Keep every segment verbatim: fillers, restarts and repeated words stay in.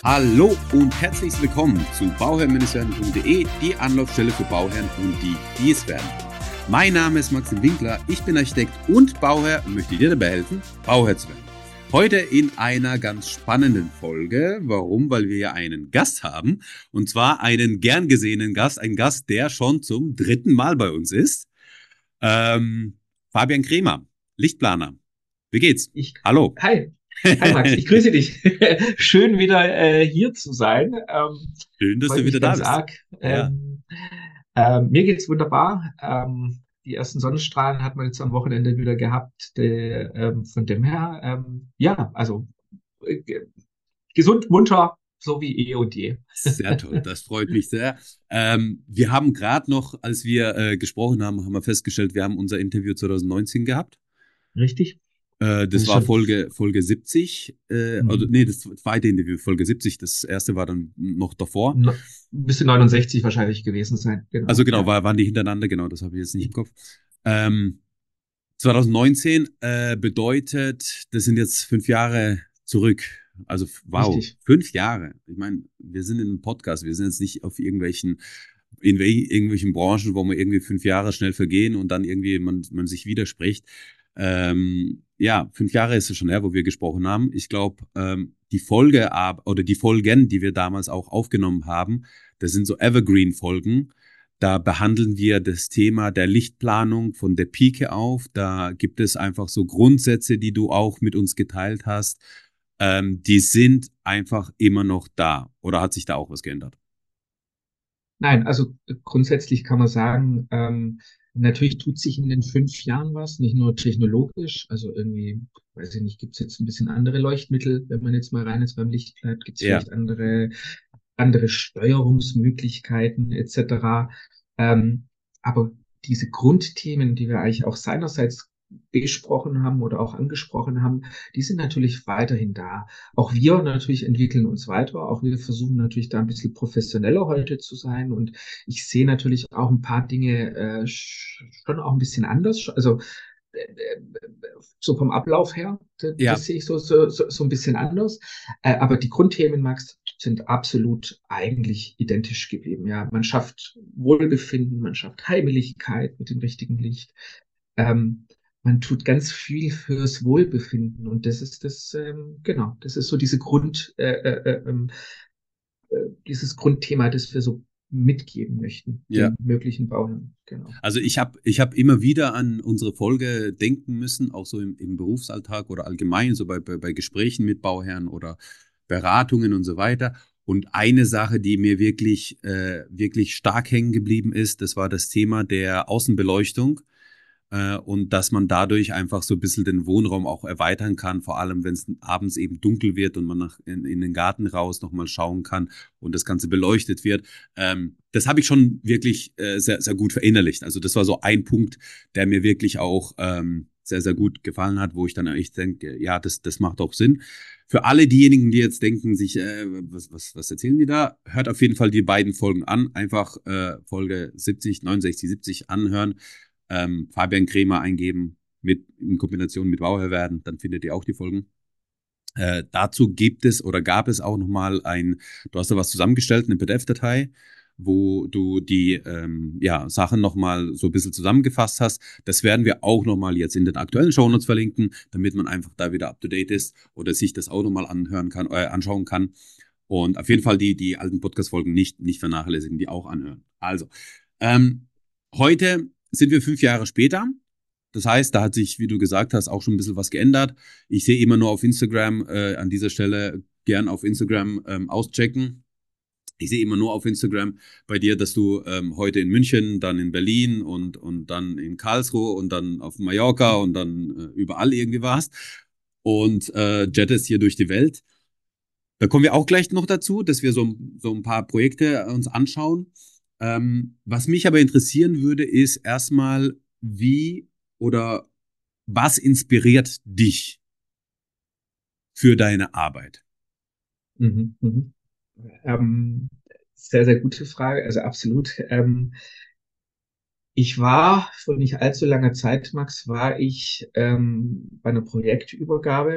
Hallo und herzlich willkommen zu bauherrn-werden punkt de, die Anlaufstelle für Bauherren und die, die es werden. Mein Name ist Maxim Winkler, ich bin Architekt und Bauherr und möchte dir dabei helfen, Bauherr zu werden. Heute in einer ganz spannenden Folge. Warum? Weil wir ja einen Gast haben, und zwar einen gern gesehenen Gast, einen Gast, der schon zum dritten Mal bei uns ist. Ähm, Fabian Kremer, Lichtplaner. Wie geht's? Ich, Hallo. hi, hi Max, ich grüße dich. Schön wieder äh, hier zu sein. Ähm, Schön, dass du freut wieder mich da ganz bist. arg. Ja. Ähm, äh, mir geht's wunderbar. Ähm, die ersten Sonnenstrahlen hat man jetzt am Wochenende wieder gehabt. De, ähm, von dem her, ähm, ja, also äh, gesund, munter, so wie eh und je. Sehr toll, das freut mich sehr. Ähm, wir haben gerade noch, als wir äh, gesprochen haben, haben wir festgestellt, wir haben unser Interview zwanzig neunzehn gehabt. Richtig? Äh, Das das ist war schon Folge, Folge siebzig. Äh, also, mhm. nee, das zweite Interview, Folge siebzig. Das erste war dann noch davor. no, müsste neunundsechzig wahrscheinlich gewesen sein. Also Genau, genau, ja. war, waren die hintereinander, genau, das habe ich jetzt nicht im Kopf. Ähm, zwanzig neunzehn äh, bedeutet, das sind jetzt fünf Jahre zurück. Also f- wow, Richtig. fünf Jahre. Ich meine, wir sind in einem Podcast, wir sind jetzt nicht auf irgendwelchen, in wel- irgendwelchen Branchen, wo man irgendwie fünf Jahre schnell vergehen und dann irgendwie man, man sich widerspricht. Ähm, ja, fünf Jahre ist es schon her, wo wir gesprochen haben. Ich glaube, ähm, die Folge ab- oder die Folgen, die wir damals auch aufgenommen haben, das sind so Evergreen-Folgen. Da behandeln wir das Thema der Lichtplanung von der Pike auf. Da gibt es einfach so Grundsätze, die du auch mit uns geteilt hast. Ähm, die sind einfach immer noch da. Oder hat sich da auch was geändert? Nein, also äh, grundsätzlich kann man sagen, ähm, natürlich tut sich in den fünf Jahren was, nicht nur technologisch, also irgendwie, weiß ich nicht, gibt es jetzt ein bisschen andere Leuchtmittel, wenn man jetzt mal rein ist beim Licht bleibt, gibt es Ja, vielleicht andere, andere Steuerungsmöglichkeiten et cetera. Ähm, aber diese Grundthemen, die wir eigentlich auch seinerseits besprochen haben oder auch angesprochen haben, die sind natürlich weiterhin da. Auch wir natürlich entwickeln uns weiter. Auch wir versuchen natürlich da ein bisschen professioneller heute zu sein. Und ich sehe natürlich auch ein paar Dinge äh, schon auch ein bisschen anders. Also äh, äh, so vom Ablauf her, das, ja, das sehe ich so, so, so, so ein bisschen anders. Äh, aber die Grundthemen, Max, sind absolut eigentlich identisch geblieben. Ja, man schafft Wohlbefinden, man schafft Heimeligkeit mit dem richtigen Licht. Ähm, Man tut ganz viel fürs Wohlbefinden und das ist das, ähm, genau, das ist so diese Grund, äh, äh, äh, ähm, äh, dieses Grundthema, das wir so mitgeben möchten, ja. den möglichen Bauern. Genau. Also ich habe ich hab immer wieder an unsere Folge denken müssen, auch so im, im Berufsalltag oder allgemein, so bei, bei, bei Gesprächen mit Bauherren oder Beratungen und so weiter. Und eine Sache, die mir wirklich, äh, wirklich stark hängen geblieben ist, das war das Thema der Außenbeleuchtung. Äh, und dass man dadurch einfach so ein bisschen den Wohnraum auch erweitern kann, vor allem wenn es abends eben dunkel wird und man nach, in, in den Garten raus nochmal schauen kann und das Ganze beleuchtet wird. Ähm, das habe ich schon wirklich äh, sehr, sehr gut verinnerlicht. Also das war so ein Punkt, der mir wirklich auch ähm, sehr, sehr gut gefallen hat, wo ich dann echt denke, ja, das, das macht auch Sinn. Für alle diejenigen, die jetzt denken, sich, äh, was, was, was erzählen die da? Hört auf jeden Fall die beiden Folgen an. Einfach äh, Folge siebzig, neunundsechzig, siebzig anhören, ähm, Fabian Kremer eingeben, mit, in Kombination mit Bauherr werden, dann findet ihr auch die Folgen. Äh, dazu gibt es oder gab es auch nochmal ein, du hast da was zusammengestellt, eine P D F-Datei, wo du die ähm, ja, Sachen nochmal so ein bisschen zusammengefasst hast. Das werden wir auch nochmal jetzt in den aktuellen Shownotes verlinken, damit man einfach da wieder up to date ist oder sich das auch nochmal anhören kann, äh, anschauen kann. Und auf jeden Fall die, die alten Podcast-Folgen nicht, nicht vernachlässigen, die auch anhören. Also, ähm, heute sind wir fünf Jahre später. Das heißt, da hat sich, wie du gesagt hast, auch schon ein bisschen was geändert. Ich sehe immer nur auf Instagram, äh, an dieser Stelle gern auf Instagram ähm, auschecken. Ich sehe immer nur auf Instagram bei dir, dass du ähm, heute in München, dann in Berlin und, und dann in Karlsruhe und dann auf Mallorca und dann äh, überall irgendwie warst und äh, jettest hier durch die Welt. Da kommen wir auch gleich noch dazu, dass wir so, so ein paar Projekte uns anschauen. Ähm, was mich aber interessieren würde, ist erstmal, wie oder was inspiriert dich für deine Arbeit? Mhm, mhm. Ähm, Sehr, sehr gute Frage, also absolut. Ähm, ich war vor nicht allzu langer Zeit, Max, war ich ähm, bei einer Projektübergabe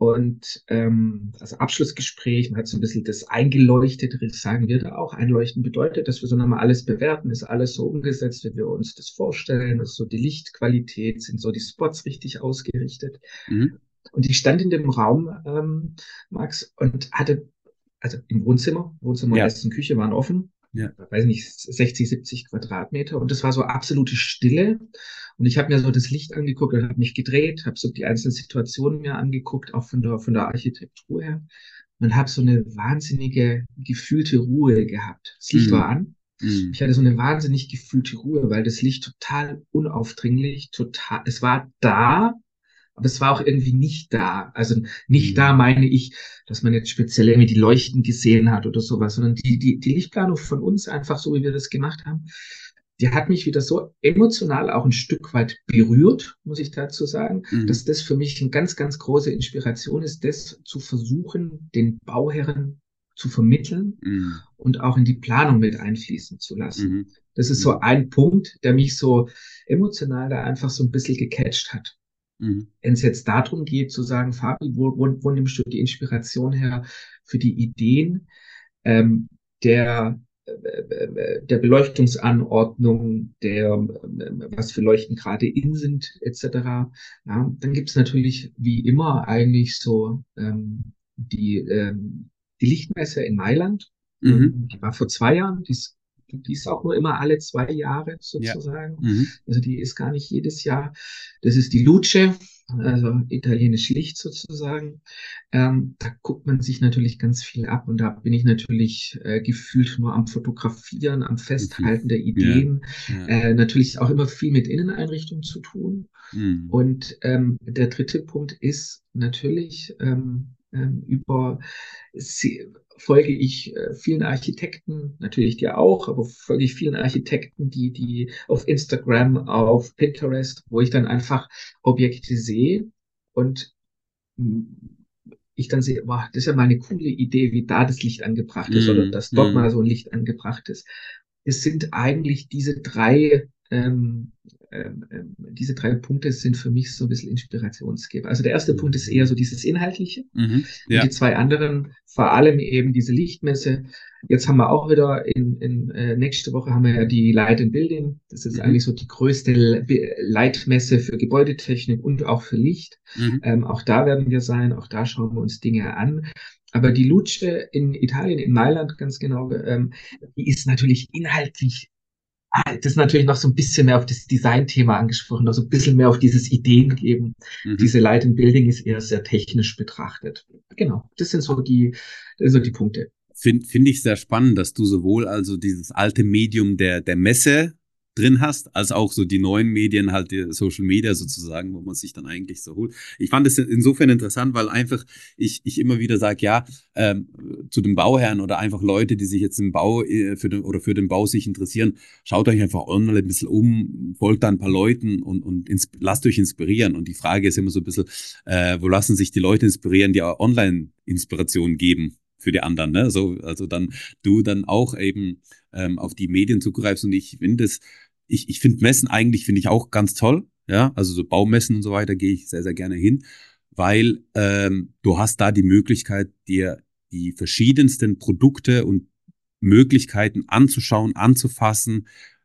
Und ähm, also Abschlussgespräch, man hat so ein bisschen das eingeleuchtet, das sagen wir da auch. Einleuchten bedeutet, dass wir so nochmal alles bewerten, ist alles so umgesetzt, wie wir uns das vorstellen, ist so die Lichtqualität, sind so die Spots richtig ausgerichtet. Mhm. Und ich stand in dem Raum, ähm, Max, und hatte, also im Wohnzimmer, Wohnzimmer, Ja, Essen, Küche waren offen, ja. weiß nicht, sechzig, siebzig Quadratmeter, und das war so absolute Stille. Und ich habe mir so das Licht angeguckt und habe mich gedreht, habe so die einzelnen Situationen mir angeguckt, auch von der, von der Architektur her, und habe so eine wahnsinnige gefühlte Ruhe gehabt. Das Licht war Mhm. an. Ich Mhm. hatte so eine wahnsinnig gefühlte Ruhe, weil das Licht total unaufdringlich, total, es war da, aber es war auch irgendwie nicht da. Also nicht da Mhm. meine ich, dass man jetzt speziell irgendwie die Leuchten gesehen hat oder sowas, sondern die, die, die Lichtplanung von uns, einfach so, wie wir das gemacht haben, die hat mich wieder so emotional auch ein Stück weit berührt, muss ich dazu sagen, Mhm. dass das für mich eine ganz, ganz große Inspiration ist, das zu versuchen, den Bauherren zu vermitteln Mhm. und auch in die Planung mit einfließen zu lassen. Mhm. Das ist so Mhm. ein Punkt, der mich so emotional da einfach so ein bisschen gecatcht hat. Mhm. Wenn es jetzt darum geht, zu sagen, Fabi, wo, wo, wo nimmst du die Inspiration her für die Ideen ähm, der, äh, äh, der Beleuchtungsanordnung, der, äh, was für Leuchten gerade in sind, et cetera. Ja, dann gibt es natürlich wie immer eigentlich so ähm, die, ähm, die Lichtmesse in Mailand. Mhm. Ähm, die war vor zwei Jahren, die ist, die ist auch nur immer alle zwei Jahre Ja. sozusagen. Mhm. Also die ist gar nicht jedes Jahr. Das ist die Luce, also italienisch Licht sozusagen. Ähm, da guckt man sich natürlich ganz viel ab und da bin ich natürlich äh, gefühlt nur am Fotografieren, am Mhm. Festhalten der Ja. Ideen. Ja. Äh, natürlich auch immer viel mit Inneneinrichtungen zu tun. Mhm. Und ähm, der dritte Punkt ist natürlich ähm, ähm, über sie, folge ich äh, vielen Architekten, natürlich dir auch, aber folge ich vielen Architekten, die, die auf Instagram, auf Pinterest, wo ich dann einfach Objekte sehe und mh, ich dann sehe, wow, das ist ja mal eine coole Idee, wie da das Licht angebracht ist oder Mhm. dass dort mal Mhm. so ein Licht angebracht ist. Es sind eigentlich diese drei, ähm, ähm, ähm, diese drei Punkte sind für mich so ein bisschen Inspirationsgeber. Also der erste Punkt ist eher so Mhm. dieses Inhaltliche Mhm. und die Ja. zwei anderen, vor allem eben diese Lichtmesse. Jetzt haben wir auch wieder in, in äh, nächste Woche haben wir ja die Light and Building. Das ist Mhm. eigentlich so die größte Leitmesse für Gebäudetechnik und auch für Licht. Mhm. Ähm, auch da werden wir sein, auch da schauen wir uns Dinge an. Aber die Luce in Italien, in Mailand ganz genau, ähm, die ist natürlich inhaltlich, ah, das ist natürlich noch so ein bisschen mehr auf das Design-Thema angesprochen, noch so ein bisschen mehr auf dieses Ideen geben. Mhm. Diese Light and Building ist eher sehr technisch betrachtet. Genau, das sind so die, das sind so die Punkte. Finde find ich sehr spannend, dass du sowohl also dieses alte Medium der, der Messe drin hast, als auch so die neuen Medien, halt die Social Media sozusagen, wo man sich dann eigentlich so holt. Ich fand es insofern interessant, weil einfach ich, ich immer wieder sage, ja, ähm, zu den Bauherren oder einfach Leute, die sich jetzt im Bau äh, für den, oder für den Bau sich interessieren, schaut euch einfach online ein bisschen um, folgt da ein paar Leuten und, und lasst euch inspirieren. Und die Frage ist immer so ein bisschen, äh, wo lassen sich die Leute inspirieren, die online Inspiration geben für die anderen, ne? So, also dann du dann auch eben ähm, auf die Medien zugreifst und ich finde es, ich, ich finde Messen eigentlich finde ich auch ganz toll, ja, also so Baumessen und so weiter gehe ich sehr, sehr gerne hin, weil ähm, du hast da die Möglichkeit, dir die verschiedensten Produkte und Möglichkeiten anzuschauen, anzufassen,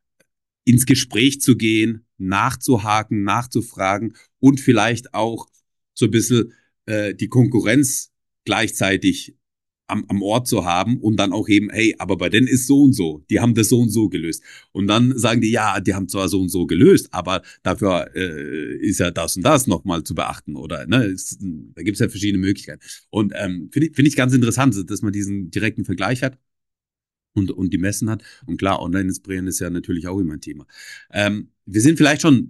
ins Gespräch zu gehen, nachzuhaken, nachzufragen und vielleicht auch so ein bisschen äh, die Konkurrenz gleichzeitig am, am Ort zu haben und dann auch eben, hey, aber bei denen ist so und so, die haben das so und so gelöst. Und dann sagen die, ja, die haben zwar so und so gelöst, aber dafür äh, ist ja das und das nochmal zu beachten oder, ne, ist, da gibt es ja verschiedene Möglichkeiten. Und ähm, finde ich, find ich ganz interessant, dass man diesen direkten Vergleich hat und, und die Messen hat. Und klar, online inspirieren ist ja natürlich auch immer ein Thema. Ähm, wir sind vielleicht schon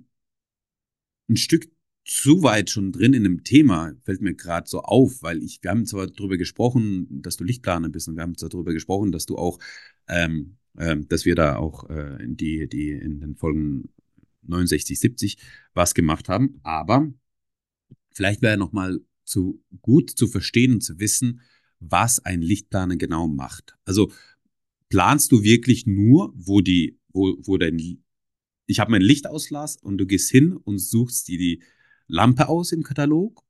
ein Stück zu weit schon drin in dem Thema, fällt mir gerade so auf, weil ich, wir haben zwar darüber gesprochen, dass du Lichtplaner bist und wir haben zwar darüber gesprochen, dass du auch, ähm, ähm, dass wir da auch äh, in die, die in den Folgen neunundsechzig, siebzig was gemacht haben, aber vielleicht wäre noch mal zu gut zu verstehen und zu wissen, was ein Lichtplaner genau macht. Also planst du wirklich nur, wo die, wo, wo dein, ich habe mein Lichtauslass und du gehst hin und suchst dir die Lampe aus im Katalog?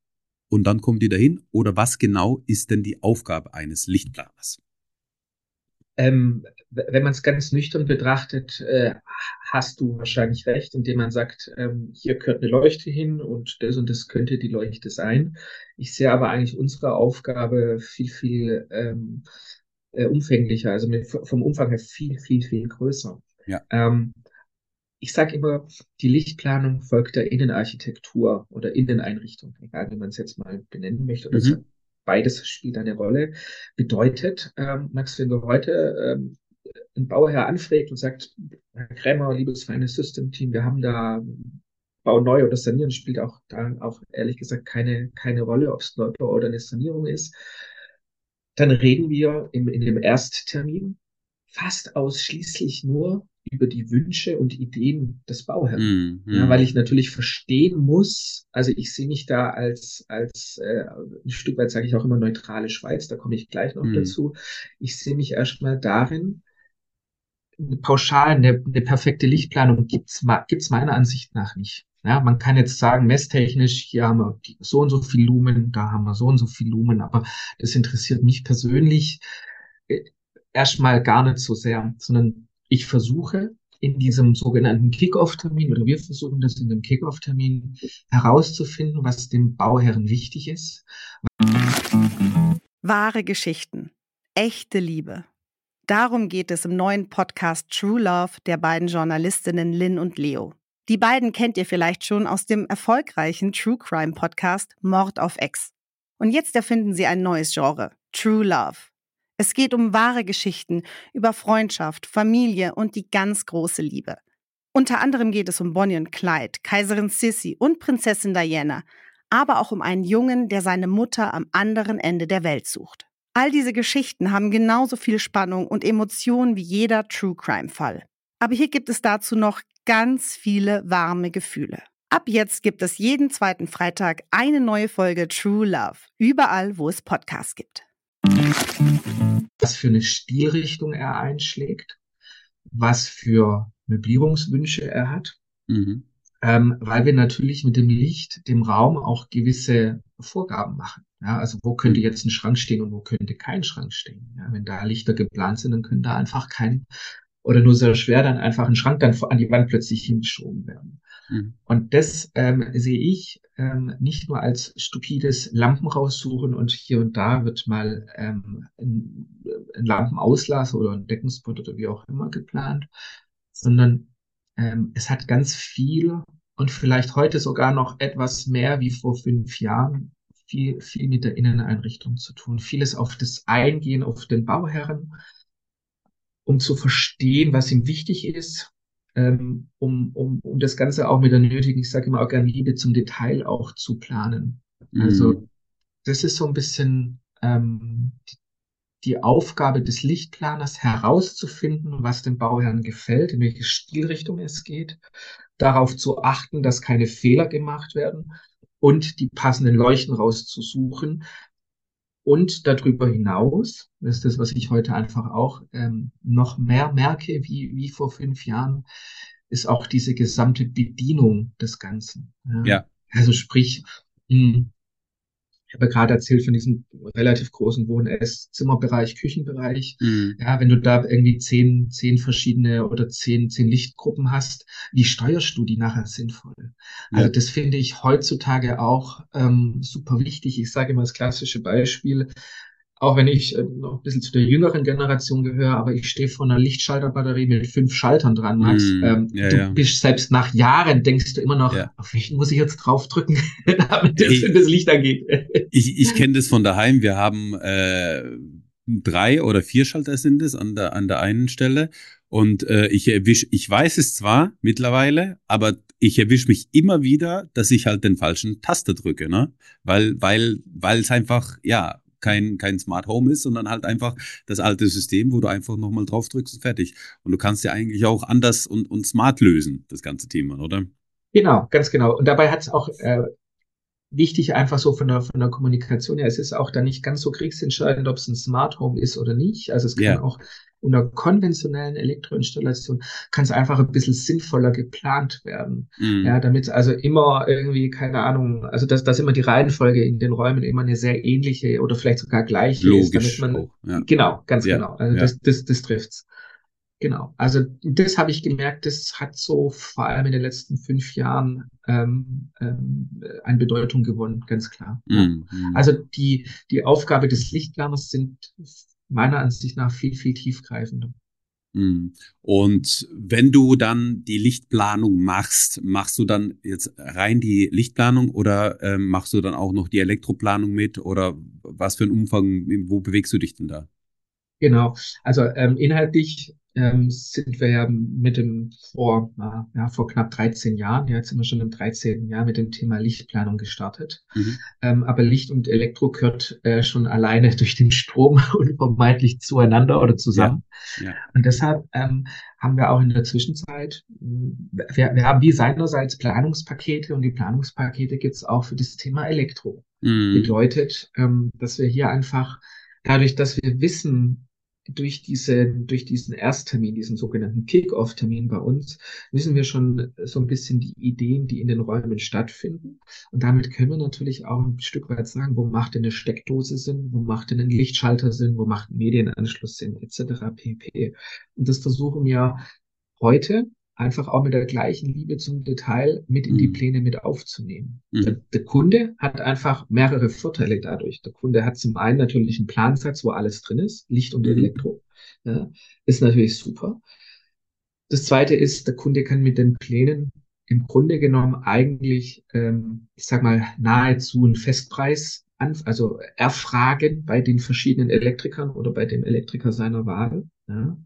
und dann kommt die dahin? Oder was genau ist denn die Aufgabe eines Lichtplaners? Ähm, wenn man es ganz nüchtern betrachtet, äh, hast du wahrscheinlich recht, indem man sagt, ähm, hier gehört eine Leuchte hin und das und das könnte die Leuchte sein. Ich sehe aber eigentlich unsere Aufgabe viel, viel ähm, äh, umfänglicher, also mit, vom Umfang her viel, viel, viel größer. Ja. Ähm, ich sage immer, die Lichtplanung folgt der Innenarchitektur oder Inneneinrichtung, egal wie man es jetzt mal benennen möchte oder Mhm. so. Beides spielt eine Rolle. Bedeutet, ähm, Max, wenn du heute ähm, einen Bauherr anfragt und sagt, Herr Krämer, liebes feines System-Team, wir haben da Bau neu oder sanieren, spielt auch da auch ehrlich gesagt keine, keine Rolle, ob es Neubau oder eine Sanierung ist. Dann reden wir im, in dem Ersttermin fast ausschließlich nur über die Wünsche und Ideen des Bauherrn. Mhm. Ja, weil Mhm. ich natürlich verstehen muss, also ich sehe mich da als, als äh, ein Stück weit sage ich auch immer neutrale Schweiz, da komme ich gleich noch Mhm. dazu. Ich sehe mich erstmal darin, pauschal eine, eine perfekte Lichtplanung gibt's gibt's meiner Ansicht nach nicht. Ja, man kann jetzt sagen, messtechnisch, hier haben wir die, so und so viel Lumen, da haben wir so und so viel Lumen, aber das interessiert mich persönlich äh, erstmal gar nicht so sehr, sondern ich versuche in diesem sogenannten Kick-Off-Termin oder wir versuchen das in dem Kick-Off-Termin herauszufinden, was dem Bauherren wichtig ist. Wahre Geschichten, echte Liebe. Darum geht es im neuen Podcast True Love der beiden Journalistinnen Lynn und Leo. Die beiden kennt ihr vielleicht schon aus dem erfolgreichen True Crime Podcast Mord auf Ex. Und jetzt erfinden sie ein neues Genre, True Love. Es geht um wahre Geschichten über Freundschaft, Familie und die ganz große Liebe. Unter anderem geht es um Bonnie und Clyde, Kaiserin Sissi und Prinzessin Diana, aber auch um einen Jungen, der seine Mutter am anderen Ende der Welt sucht. All diese Geschichten haben genauso viel Spannung und Emotionen wie jeder True-Crime-Fall. Aber hier gibt es dazu noch ganz viele warme Gefühle. Ab jetzt gibt es jeden zweiten Freitag eine neue Folge True Love, überall, wo es Podcasts gibt. Was für eine Stilrichtung er einschlägt, was für Möblierungswünsche er hat, Mhm. ähm, weil wir natürlich mit dem Licht, dem Raum auch gewisse Vorgaben machen. Ja, also wo könnte Mhm. jetzt ein Schrank stehen und wo könnte kein Schrank stehen? Ja, wenn da Lichter geplant sind, dann können da einfach kein oder nur sehr schwer dann einfach ein Schrank dann an die Wand plötzlich hingeschoben werden. Mhm. Und das ähm, sehe ich ähm, nicht nur als stupides Lampen raussuchen und hier und da wird mal ähm, ein, ein Lampenauslass oder ein Deckenspot oder wie auch immer geplant, sondern ähm, es hat ganz viel und vielleicht heute sogar noch etwas mehr wie vor fünf Jahren viel, viel mit der Inneneinrichtung zu tun. Vieles auf das Eingehen auf den Bauherren, um zu verstehen, was ihm wichtig ist, ähm, um, um, um das Ganze auch mit der nötigen, ich sage immer auch gerne Liebe zum Detail auch zu planen. Also Mhm. das ist so ein bisschen ähm, die Aufgabe des Lichtplaners herauszufinden, was dem Bauherrn gefällt, in welche Stilrichtung es geht, darauf zu achten, dass keine Fehler gemacht werden und die passenden Leuchten rauszusuchen. Und darüber hinaus, das ist das, was ich heute einfach auch ähm, noch mehr merke, wie, wie vor fünf Jahren, ist auch diese gesamte Bedienung des Ganzen. Ja. Ja. Also sprich, mh, ich habe ja gerade erzählt von diesem relativ großen Wohn-, Ess-, Zimmerbereich, Küchenbereich. Mhm. Ja, wenn du da irgendwie zehn, zehn verschiedene oder zehn, zehn Lichtgruppen hast, wie steuerst du die nachher sinnvoll? Also Ja. das finde ich heutzutage auch ähm, super wichtig. Ich sage immer das klassische Beispiel, auch wenn ich äh, noch ein bisschen zu der jüngeren Generation gehöre, aber ich stehe vor einer Lichtschalterbatterie mit fünf Schaltern dran, Max. Mhm. Ähm, Ja, du ja. bist selbst nach Jahren, denkst du immer noch, Ja. auf welchen muss ich jetzt draufdrücken, damit das, Ey, das Licht angeht. ich ich kenne das von daheim. Wir haben äh, drei oder vier Schalter sind es an der an der einen Stelle und äh, ich erwisch, ich weiß es zwar mittlerweile, aber ich erwische mich immer wieder, dass ich halt den falschen Taster drücke, ne? Weil weil weil es einfach ja kein kein Smart Home ist, sondern halt einfach das alte System, wo du einfach nochmal drauf drückst und fertig. Und du kannst ja eigentlich auch anders und und smart lösen, das ganze Thema, oder? Genau, ganz genau. Und dabei hat es auch äh, wichtig einfach so von der, von der Kommunikation her. Es ist auch dann nicht ganz so kriegsentscheidend, ob es ein Smart Home ist oder nicht. Also es kann Ja. auch unter konventionellen Elektroinstallationen kann es einfach ein bisschen sinnvoller geplant werden. Mhm. Ja, damit also immer irgendwie, keine Ahnung, also dass, dass immer die Reihenfolge in den Räumen immer eine sehr ähnliche oder vielleicht sogar gleiche ist, damit Logisch man, auch, ja. genau, ganz Ja, genau, also ja. das, das, das trifft's. Genau, also das habe ich gemerkt, das hat so vor allem in den letzten fünf Jahren ähm, ähm, an Bedeutung gewonnen, ganz klar. Ja. Mhm. Mhm. Also die, die Aufgabe des Lichtplaners sind meiner Ansicht nach viel, viel tiefgreifender. Mhm. Und wenn du dann die Lichtplanung machst, machst du dann jetzt rein die Lichtplanung oder ähm, machst du dann auch noch die Elektroplanung mit oder was für ein Umfang, wo bewegst du dich denn da? Genau, also ähm, inhaltlich ähm, sind wir ja mit dem vor, äh, ja, vor knapp dreizehn Jahren, ja, jetzt sind wir schon im dreizehnten Jahr mit dem Thema Lichtplanung gestartet. Mhm. Ähm, aber Licht und Elektro gehört äh, schon alleine durch den Strom unvermeidlich zueinander oder Ja, zusammen. ja. Und deshalb ähm, haben wir auch in der Zwischenzeit, wir, wir haben wie seinerseits Planungspakete und die Planungspakete gibt es auch für das Thema Elektro. Mhm. Bedeutet, ähm, dass wir hier einfach dadurch, dass wir wissen, durch diese, durch diesen Ersttermin, diesen sogenannten Kick-Off-Termin bei uns, wissen wir schon so ein bisschen die Ideen, die in den Räumen stattfinden. Und damit können wir natürlich auch ein Stück weit sagen, wo macht denn eine Steckdose Sinn, wo macht denn ein Lichtschalter Sinn, wo macht ein Medienanschluss Sinn, et cetera pp. Und das versuchen wir heute einfach auch mit der gleichen Liebe zum Detail mit in die Mhm. Pläne mit aufzunehmen. Der, Mhm. der Kunde hat einfach mehrere Vorteile dadurch. Der Kunde hat zum einen natürlich einen Plansatz, wo alles drin ist, Licht und Mhm. Elektro. Ja, ist natürlich super. Das zweite ist, der Kunde kann mit den Plänen im Grunde genommen eigentlich, ähm, ich sag mal, nahezu einen Festpreis an, also erfragen bei den verschiedenen Elektrikern oder bei dem Elektriker seiner Wahl. Ja.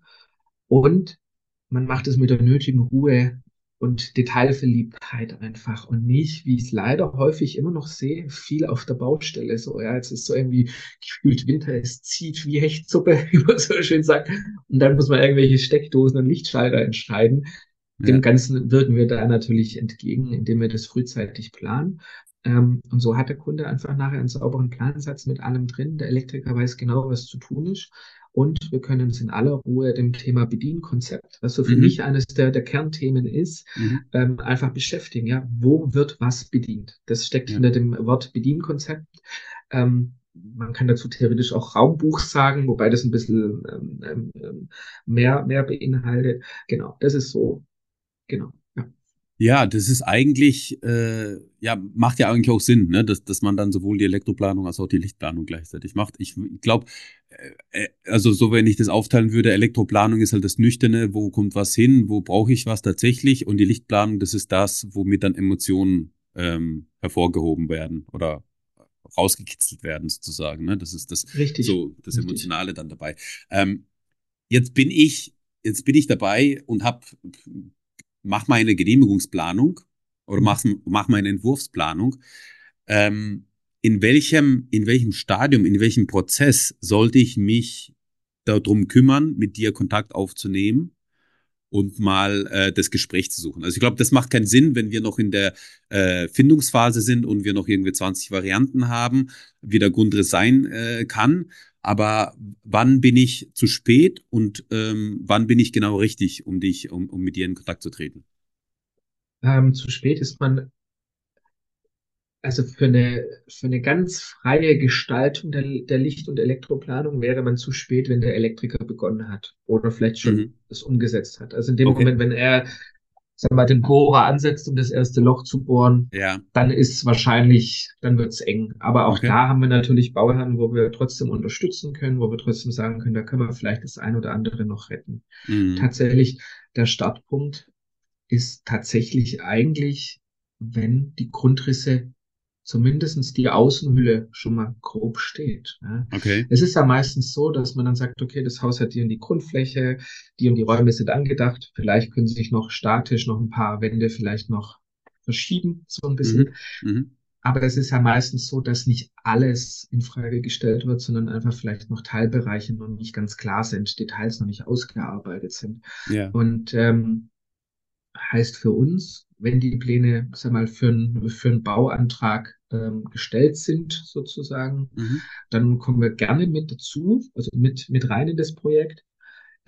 Und man macht es mit der nötigen Ruhe und Detailverliebtheit einfach und nicht, wie ich es leider häufig immer noch sehe, viel auf der Baustelle. So, ja, jetzt ist so irgendwie gefühlt Winter, es zieht wie Hechtsuppe, wie man so schön sagt. Und dann muss man irgendwelche Steckdosen und Lichtschalter entscheiden. Dem Ja. Ganzen wirken wir da natürlich entgegen, indem wir das frühzeitig planen. Ähm, und so hat der Kunde einfach nachher einen sauberen Plansatz mit allem drin. Der Elektriker weiß genau, was zu tun ist. Und wir können uns in aller Ruhe dem Thema Bedienkonzept, was so für Mhm. mich eines der, der Kernthemen ist, Mhm. ähm, einfach beschäftigen. Ja, wo wird was bedient? Das steckt Ja. hinter dem Wort Bedienkonzept. Ähm, man kann dazu theoretisch auch Raumbuch sagen, wobei das ein bisschen ähm, ähm, mehr, mehr beinhaltet. Genau, das ist so, genau. Ja. Ja, das ist eigentlich, äh, ja, macht ja eigentlich auch Sinn, ne, dass, dass man dann sowohl die Elektroplanung als auch die Lichtplanung gleichzeitig macht. Ich glaube, äh, also so, wenn ich das aufteilen würde, Elektroplanung ist halt das Nüchterne, wo kommt was hin, wo brauche ich was tatsächlich, und die Lichtplanung, das ist das, womit dann Emotionen ähm, hervorgehoben werden oder rausgekitzelt werden sozusagen. Ne? Das ist das Richtig, so das richtig. Emotionale dann dabei. Ähm, jetzt bin ich, jetzt bin ich dabei und habe mach meine Genehmigungsplanung oder mach, Mhm. mach meine Entwurfsplanung. Ähm, in welchem, in welchem Stadium, in welchem Prozess sollte ich mich darum kümmern, mit dir Kontakt aufzunehmen und mal äh, das Gespräch zu suchen? Also ich glaube, das macht keinen Sinn, wenn wir noch in der äh, Findungsphase sind und wir noch irgendwie zwanzig Varianten haben, wie der Grundriss sein äh, kann. Aber wann bin ich zu spät und ähm, wann bin ich genau richtig, um dich, um, um mit dir in Kontakt zu treten? Ähm, zu spät ist man, also für eine, für eine ganz freie Gestaltung der, der Licht- und Elektroplanung wäre man zu spät, wenn der Elektriker begonnen hat oder vielleicht schon Mhm. es umgesetzt hat. Also in dem Okay. Moment, wenn er, sag mal, den Bohrer ansetzt, um das erste Loch zu bohren, Ja. dann ist es wahrscheinlich, dann wird es eng. Aber auch Okay. da haben wir natürlich Bauherren, wo wir trotzdem unterstützen können, wo wir trotzdem sagen können, da können wir vielleicht das ein oder andere noch retten. Mhm. Tatsächlich, der Startpunkt ist tatsächlich eigentlich, wenn die Grundrisse, zumindestens die Außenhülle, schon mal grob steht. Ja. Okay. Es ist ja meistens so, dass man dann sagt, okay, das Haus hat die und die Grundfläche, die und die Räume sind angedacht, vielleicht können sich noch statisch noch ein paar Wände vielleicht noch verschieben, so ein bisschen. Mhm. Mhm. Aber es ist ja meistens so, dass nicht alles in Frage gestellt wird, sondern einfach vielleicht noch Teilbereiche noch nicht ganz klar sind, Details noch nicht ausgearbeitet sind. Ja. Und ähm, heißt für uns, wenn die Pläne, sag mal, für, ein, für einen Bauantrag ähm, gestellt sind, sozusagen, Mhm. dann kommen wir gerne mit dazu, also mit, mit rein in das Projekt.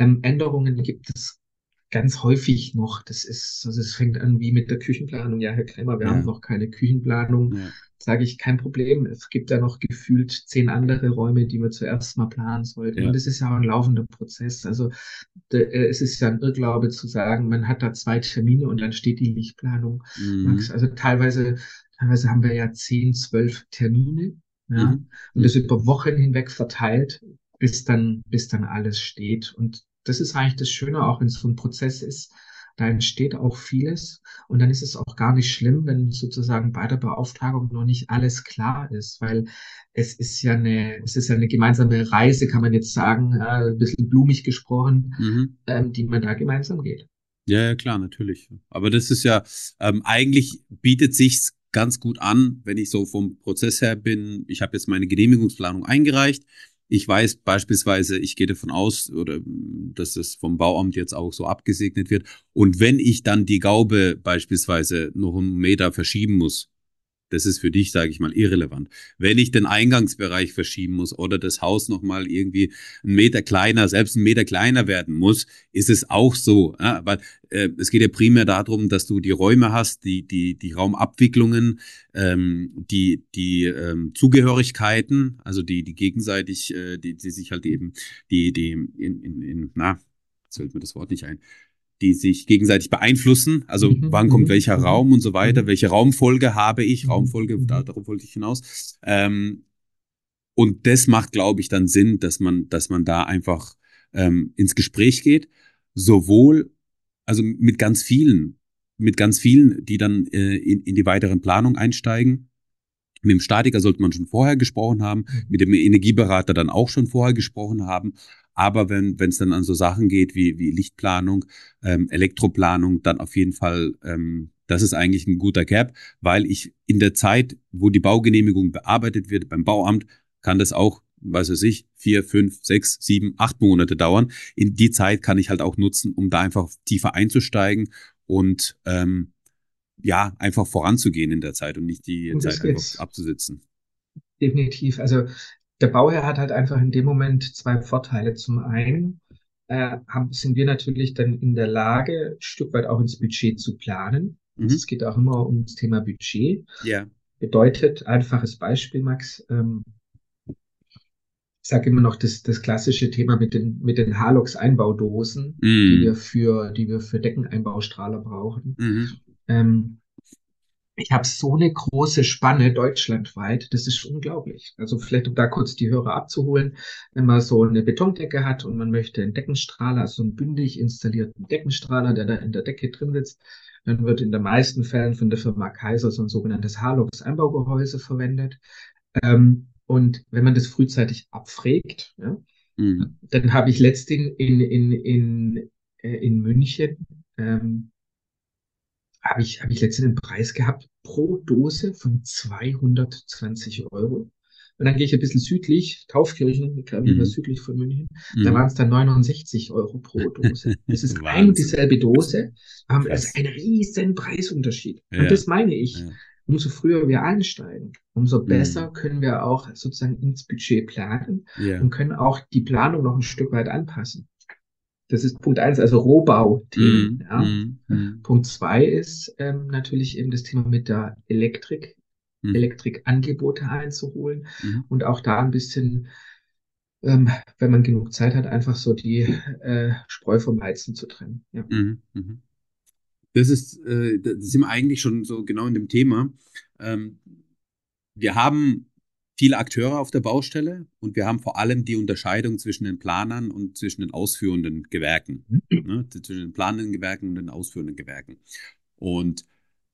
Ähm, Änderungen gibt es ganz häufig noch. Das ist, also es fängt an wie mit der Küchenplanung. Ja, Herr Krämer, wir Ja. haben noch keine Küchenplanung. Ja. Sage ich, kein Problem. Es gibt ja noch gefühlt zehn andere Räume, die wir zuerst mal planen sollten. Ja. Und das ist ja auch ein laufender Prozess. Also de, äh, es ist ja ein Irrglaube zu sagen, man hat da zwei Termine und dann steht die Lichtplanung. Mhm. Max, also teilweise, teilweise haben wir ja zehn, zwölf Termine. Ja, Mhm. und das über Wochen hinweg verteilt, bis dann, bis dann alles steht. Und das ist eigentlich das Schöne, auch wenn es so ein Prozess ist. Da entsteht auch vieles. Und dann ist es auch gar nicht schlimm, wenn sozusagen bei der Beauftragung noch nicht alles klar ist, weil es ist ja eine, es ist ja eine gemeinsame Reise, kann man jetzt sagen, äh, ein bisschen blumig gesprochen, Mhm. ähm, die man da gemeinsam geht. Ja, ja, klar, natürlich. Aber das ist ja, ähm, eigentlich bietet sich's ganz gut an, wenn ich so vom Prozess her bin. Ich habe jetzt meine Genehmigungsplanung eingereicht. Ich weiß beispielsweise, ich gehe davon aus, oder dass es vom Bauamt jetzt auch so abgesegnet wird. Und wenn ich dann die Gaube beispielsweise noch einen Meter verschieben muss, das ist für dich, sage ich mal, irrelevant. Wenn ich den Eingangsbereich verschieben muss oder das Haus nochmal irgendwie einen Meter kleiner, selbst einen Meter kleiner werden muss, ist es auch so. Ja? Weil äh, es geht ja primär darum, dass du die Räume hast, die die die Raumabwicklungen, ähm, die die ähm, Zugehörigkeiten, also die die gegenseitig, äh, die die sich halt eben die die in in, in na, jetzt fällt mir das Wort nicht ein, die sich gegenseitig beeinflussen. Also Mhm, wann kommt mhm, welcher mhm, Raum und so weiter, mhm, welche Raumfolge habe ich, mhm, Raumfolge, mhm. da, darauf wollte ich hinaus. Ähm, und das macht, glaube ich, dann Sinn, dass man, dass man da einfach ähm, ins Gespräch geht, sowohl, also mit ganz vielen, mit ganz vielen, die dann äh, in, in die weiteren Planungen einsteigen. Mit dem Statiker sollte man schon vorher gesprochen haben, Mhm. mit dem Energieberater dann auch schon vorher gesprochen haben. Aber wenn wenn es dann an so Sachen geht wie wie Lichtplanung, ähm, Elektroplanung, dann auf jeden Fall, ähm, das ist eigentlich ein guter Gap, weil ich in der Zeit, wo die Baugenehmigung bearbeitet wird beim Bauamt, kann das auch, weiß weiß ich, vier, fünf, sechs, sieben, acht Monate dauern. In die Zeit kann ich halt auch nutzen, um da einfach tiefer einzusteigen und ähm, ja, einfach voranzugehen in der Zeit und nicht die Um das Zeit einfach geht's abzusitzen. definitiv. Also der Bauherr hat halt einfach in dem Moment zwei Vorteile. Zum einen äh, haben, sind wir natürlich dann in der Lage, ein Stück weit auch ins Budget zu planen. Also Mhm. es geht auch immer um das Thema Budget. Ja. Bedeutet, einfaches Beispiel, Max, ähm, ich sage immer noch das, das klassische Thema mit den, mit den Halox-Einbaudosen, die wir Mhm. für, die wir für Deckeneinbaustrahler brauchen. Mhm. Ähm, Ich habe so eine große Spanne deutschlandweit, das ist unglaublich. Also vielleicht, um da kurz die Hörer abzuholen, wenn man so eine Betondecke hat und man möchte einen Deckenstrahler, also einen bündig installierten Deckenstrahler, der da in der Decke drin sitzt, dann wird in den meisten Fällen von der Firma Kaiser so ein sogenanntes Halox-Einbaugehäuse verwendet. Ähm, und wenn man das frühzeitig abfragt, ja, Mhm. dann habe ich letztens in, in, in, äh, in München, ähm, habe ich, habe ich letztens einen Preis gehabt pro Dose von zweihundertzwanzig Euro. Und dann gehe ich ein bisschen südlich, Taufkirchen, ich glaube, lieber Mhm. südlich von München, da waren Mhm. es dann neunundsechzig Euro pro Dose. Es ist ein und Wahnsinn. dieselbe Dose, aber es ist Krass. ein riesen Preisunterschied. Und Ja. das meine ich. Ja. Umso früher wir einsteigen, umso besser Mhm. können wir auch sozusagen ins Budget planen Ja. und können auch die Planung noch ein Stück weit anpassen. Das ist Punkt eins, also Rohbauthemen. Mhm. Ja. Mhm. Mhm. Punkt zwei ist ähm, natürlich eben das Thema mit der Elektrik, Mhm. Elektrikangebote einzuholen Mhm. und auch da ein bisschen, ähm, wenn man genug Zeit hat, einfach so die äh, Spreu vom Weizen zu trennen. Ja. Mhm. Mhm. Das ist, äh, da sind wir eigentlich schon so genau in dem Thema. Ähm, wir haben viele Akteure auf der Baustelle und wir haben vor allem die Unterscheidung zwischen den Planern und zwischen den ausführenden Gewerken. Ne? Zwischen den planenden Gewerken und den ausführenden Gewerken. Und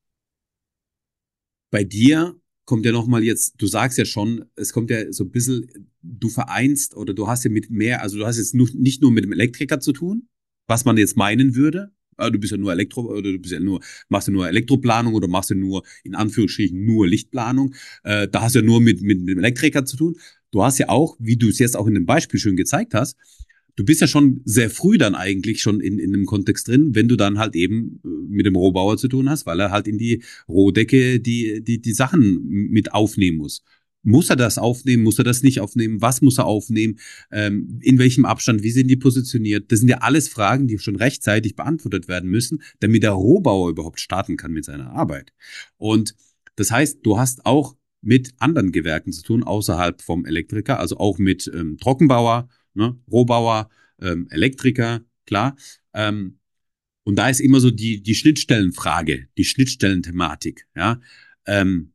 bei dir kommt ja nochmal jetzt, du sagst ja schon, es kommt ja so ein bisschen, du vereinst oder du hast ja mit mehr, also du hast jetzt nur, nicht nur mit dem Elektriker zu tun, was man jetzt meinen würde. Ah, du bist ja nur Elektro, oder du bist ja nur, machst ja nur Elektroplanung oder machst ja nur, in Anführungsstrichen, nur Lichtplanung. Äh, da hast du ja nur mit, mit, mit dem Elektriker zu tun. Du hast ja auch, wie du es jetzt auch in dem Beispiel schön gezeigt hast, du bist ja schon sehr früh dann eigentlich schon in, in einem Kontext drin, wenn du dann halt eben äh, mit dem Rohbauer zu tun hast, weil er halt in die Rohdecke die, die, die Sachen mit aufnehmen muss. Muss er das aufnehmen? Muss er das nicht aufnehmen? Was muss er aufnehmen? Ähm, in welchem Abstand? Wie sind die positioniert? Das sind ja alles Fragen, die schon rechtzeitig beantwortet werden müssen, damit der Rohbauer überhaupt starten kann mit seiner Arbeit. Und das heißt, du hast auch mit anderen Gewerken zu tun, außerhalb vom Elektriker, also auch mit ähm, Trockenbauer, ne, Rohbauer, ähm, Elektriker, klar. Ähm, und da ist immer so die, die Schnittstellenfrage, die Schnittstellenthematik, ja. Ähm,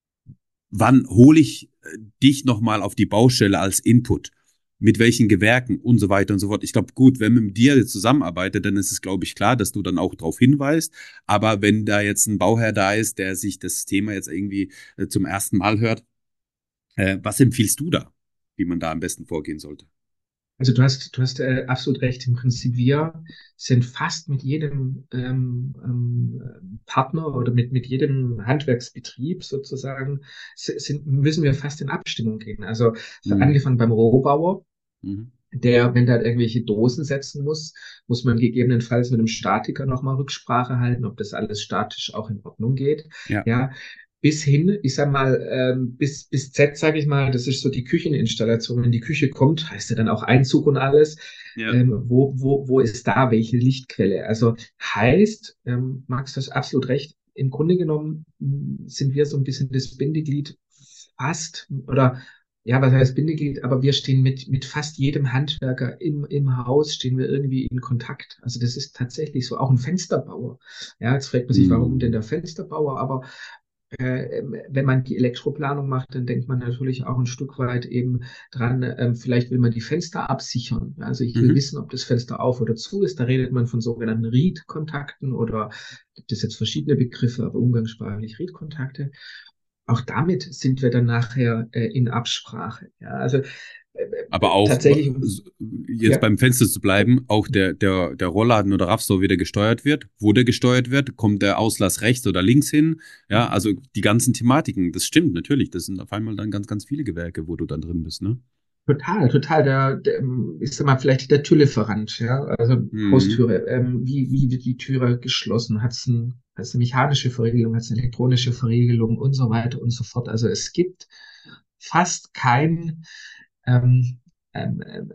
wann hole ich dich nochmal auf die Baustelle als Input? Mit welchen Gewerken und so weiter und so fort. Ich glaube, gut, wenn man mit dir jetzt zusammenarbeitet, dann ist es, glaube ich, klar, dass du dann auch darauf hinweist. Aber wenn da jetzt ein Bauherr da ist, der sich das Thema jetzt irgendwie äh, zum ersten Mal hört, äh, was empfiehlst du da, wie man da am besten vorgehen sollte? Also du hast, du hast äh, absolut recht. Im Prinzip, wir sind fast mit jedem ähm, ähm, Partner oder mit, mit jedem Handwerksbetrieb sozusagen, sind, müssen wir fast in Abstimmung gehen. Also Mhm. angefangen beim Rohbauer, Mhm. der, wenn der irgendwelche Dosen setzen muss, muss man gegebenenfalls mit dem Statiker nochmal Rücksprache halten, ob das alles statisch auch in Ordnung geht. Ja. Ja, bis hin, ich sag mal, ähm, bis, bis Z, sage ich mal, das ist so die Kücheninstallation. Wenn die Küche kommt, heißt ja dann auch Einzug und alles. Ja. Ähm, wo, wo, wo ist da welche Lichtquelle? Also heißt, ähm, Max, du hast absolut recht. Im Grunde genommen mh, sind wir so ein bisschen das Bindeglied fast oder ja, was heißt Bindeglied? Aber wir stehen mit, mit fast jedem Handwerker im, im Haus, stehen wir irgendwie in Kontakt. Also das ist tatsächlich so. Auch ein Fensterbauer. Ja, jetzt fragt man sich, warum denn Mhm. der Fensterbauer? Aber äh, wenn man die Elektroplanung macht, dann denkt man natürlich auch ein Stück weit eben dran, ähm, vielleicht will man die Fenster absichern. Also ich will Mhm. wissen, ob das Fenster auf oder zu ist. Da redet man von sogenannten Riedkontakten oder gibt es jetzt verschiedene Begriffe, aber umgangssprachlich Riedkontakte. Auch damit sind wir dann nachher äh, in Absprache. Ja, also äh, Aber äh, auch, tatsächlich, jetzt ja, beim Fenster zu bleiben, auch der, der, der Rollladen oder Raffstore, wie der gesteuert wird, wo der gesteuert wird, kommt der Auslass rechts oder links hin, ja, also die ganzen Thematiken, das stimmt, natürlich, das sind auf einmal dann ganz, ganz viele Gewerke, wo du dann drin bist, ne? total, total. Der, der, ich sag mal, vielleicht der Türlieferant, ja, also Mhm. Haustüre. Ähm, wie, wie wird die Türe geschlossen? Hat es ein, hat's eine mechanische Verriegelung? Hat es eine elektronische Verriegelung und so weiter und so fort? Also es gibt fast kein ähm, ähm, ähm,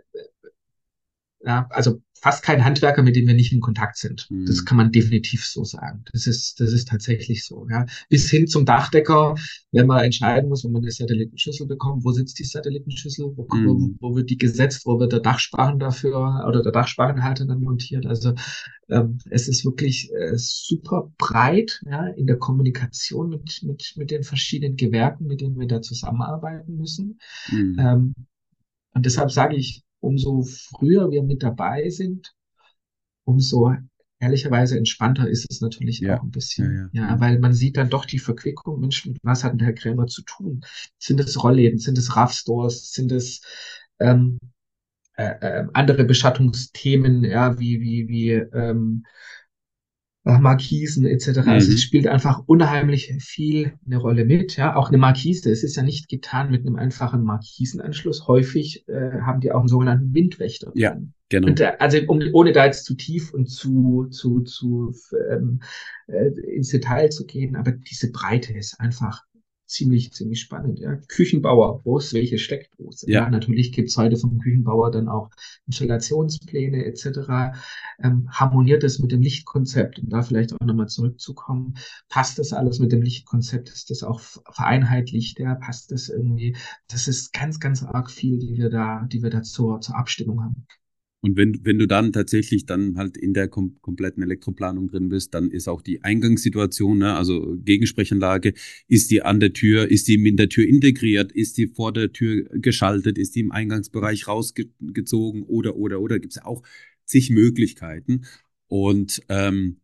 ja, also fast kein Handwerker, mit dem wir nicht in Kontakt sind. Das Mhm. kann man definitiv so sagen. Das ist, das ist tatsächlich so. Ja. Bis hin zum Dachdecker, wenn man entscheiden muss, wenn man eine Satellitenschüssel bekommt, wo sitzt die Satellitenschüssel, wo, wo, Mhm. wo wird die gesetzt, wo wird der Dachsparren dafür oder der Dachsparrenhalter dann montiert. Also ähm, es ist wirklich äh, super breit, ja, in der Kommunikation mit, mit, mit den verschiedenen Gewerken, mit denen wir da zusammenarbeiten müssen. Mhm. Ähm, und deshalb sage ich, umso früher wir mit dabei sind, umso ehrlicherweise entspannter ist es natürlich auch Ja, ein ja, bisschen. ja, Ja, ja. weil man sieht dann doch die Verquickung. Mensch, mit was hat denn Herr Krämer zu tun? Sind es Rollläden? Sind es Raffstores? Sind es ähm, äh, äh, andere Beschattungsthemen, ja, wie, wie, wie ähm, äh, Markisen et cetera. Also es Mhm. spielt einfach unheimlich viel eine Rolle mit. Ja, auch eine Markise. Es ist ja nicht getan mit einem einfachen Markisenanschluss. Häufig äh, haben die auch einen sogenannten Windwächter Ja, drin. Und genau. äh, also um, ohne da jetzt zu tief und zu zu zu ähm, äh, ins Detail zu gehen, aber diese Breite ist einfach ziemlich ziemlich spannend. Ja, Küchenbauer, wo ist welche Steckdose? Ja. Ja, natürlich gibt's heute vom Küchenbauer dann auch Installationspläne et cetera. Ähm, harmoniert es mit dem Lichtkonzept? Um da vielleicht auch nochmal zurückzukommen, passt das alles mit dem Lichtkonzept? Ist das auch vereinheitlicht? Ja, passt das irgendwie? Das ist ganz, ganz arg viel, die wir da, die wir da zur, zur Abstimmung haben. Und wenn, wenn du dann tatsächlich dann halt in der kom kompletten Elektroplanung drin bist, dann ist auch die Eingangssituation, ne, also Gegensprechanlage, ist die an der Tür, ist die in der Tür integriert, ist die vor der Tür geschaltet, ist die im Eingangsbereich rausgezogen oder, oder, oder, gibt es ja auch zig Möglichkeiten. Und ähm,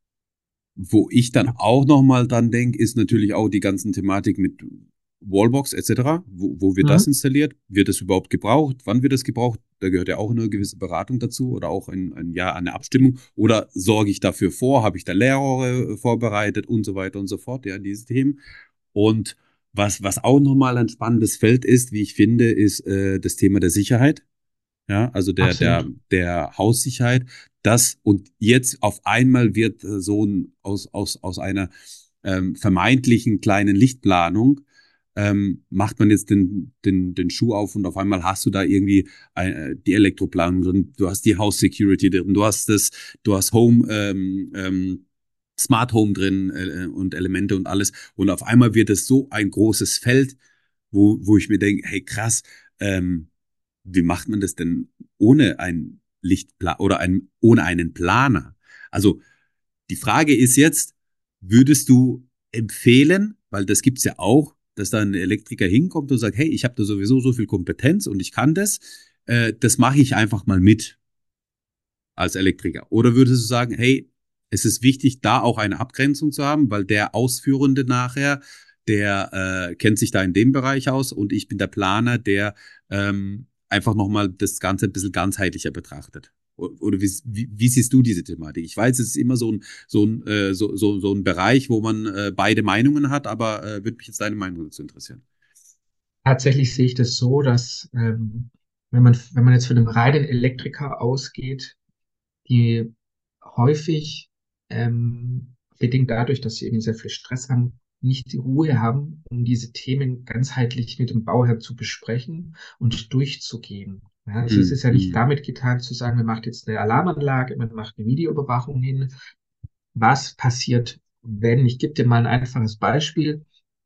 wo ich dann Ja. auch nochmal dran denke, ist natürlich auch die ganzen Thematik mit Wallbox et cetera. Wo, wo wird das Mhm. installiert? Wird das überhaupt gebraucht? Wann wird das gebraucht? Da gehört ja auch eine gewisse Beratung dazu oder auch ein, ein ja, eine Abstimmung. Oder sorge ich dafür vor? Habe ich da Lehrrohre vorbereitet und so weiter und so fort? Ja, diese Themen. Und was, was auch nochmal ein spannendes Feld ist, wie ich finde, ist äh, das Thema der Sicherheit. Ja, also der, der, Absolut. der Haussicherheit, das und jetzt auf einmal wird äh, so ein, aus, aus, aus einer ähm, vermeintlichen kleinen Lichtplanung ähm, macht man jetzt den, den, den Schuh auf und auf einmal hast du da irgendwie äh, die Elektroplanung drin, du hast die House Security drin, du hast das, du hast Home, ähm, ähm, Smart Home drin äh, und Elemente und alles. Und auf einmal wird es so ein großes Feld, wo, wo ich mir denke, hey krass, ähm, wie macht man das denn ohne ein Lichtplan oder ein, ohne einen Planer? Also die Frage ist jetzt, würdest du empfehlen, weil das gibt's ja auch, dass da ein Elektriker hinkommt und sagt, hey, ich habe da sowieso so viel Kompetenz und ich kann das, äh, das mache ich einfach mal mit als Elektriker. Oder würdest du sagen, hey, es ist wichtig, da auch eine Abgrenzung zu haben, weil der Ausführende nachher, der äh, kennt sich da in dem Bereich aus und ich bin der Planer, der ähm, einfach nochmal das Ganze ein bisschen ganzheitlicher betrachtet. Oder wie, wie, wie siehst du diese Thematik? Ich weiß, es ist immer so ein, so ein, äh, so, so, so ein Bereich, wo man äh, beide Meinungen hat, aber äh, würde mich jetzt deine Meinung dazu interessieren. Tatsächlich sehe ich das so, dass ähm, wenn man, wenn man jetzt von einem reinen Elektriker ausgeht, die häufig ähm, bedingt dadurch, dass sie eben sehr viel Stress haben, nicht die Ruhe haben, um diese Themen ganzheitlich mit dem Bauherrn zu besprechen und durchzugehen. Ja, also es ist ja nicht Mhm. damit getan zu sagen, man macht jetzt eine Alarmanlage, man macht eine Videoüberwachung hin. Was passiert, wenn? Ich gebe dir mal ein einfaches Beispiel.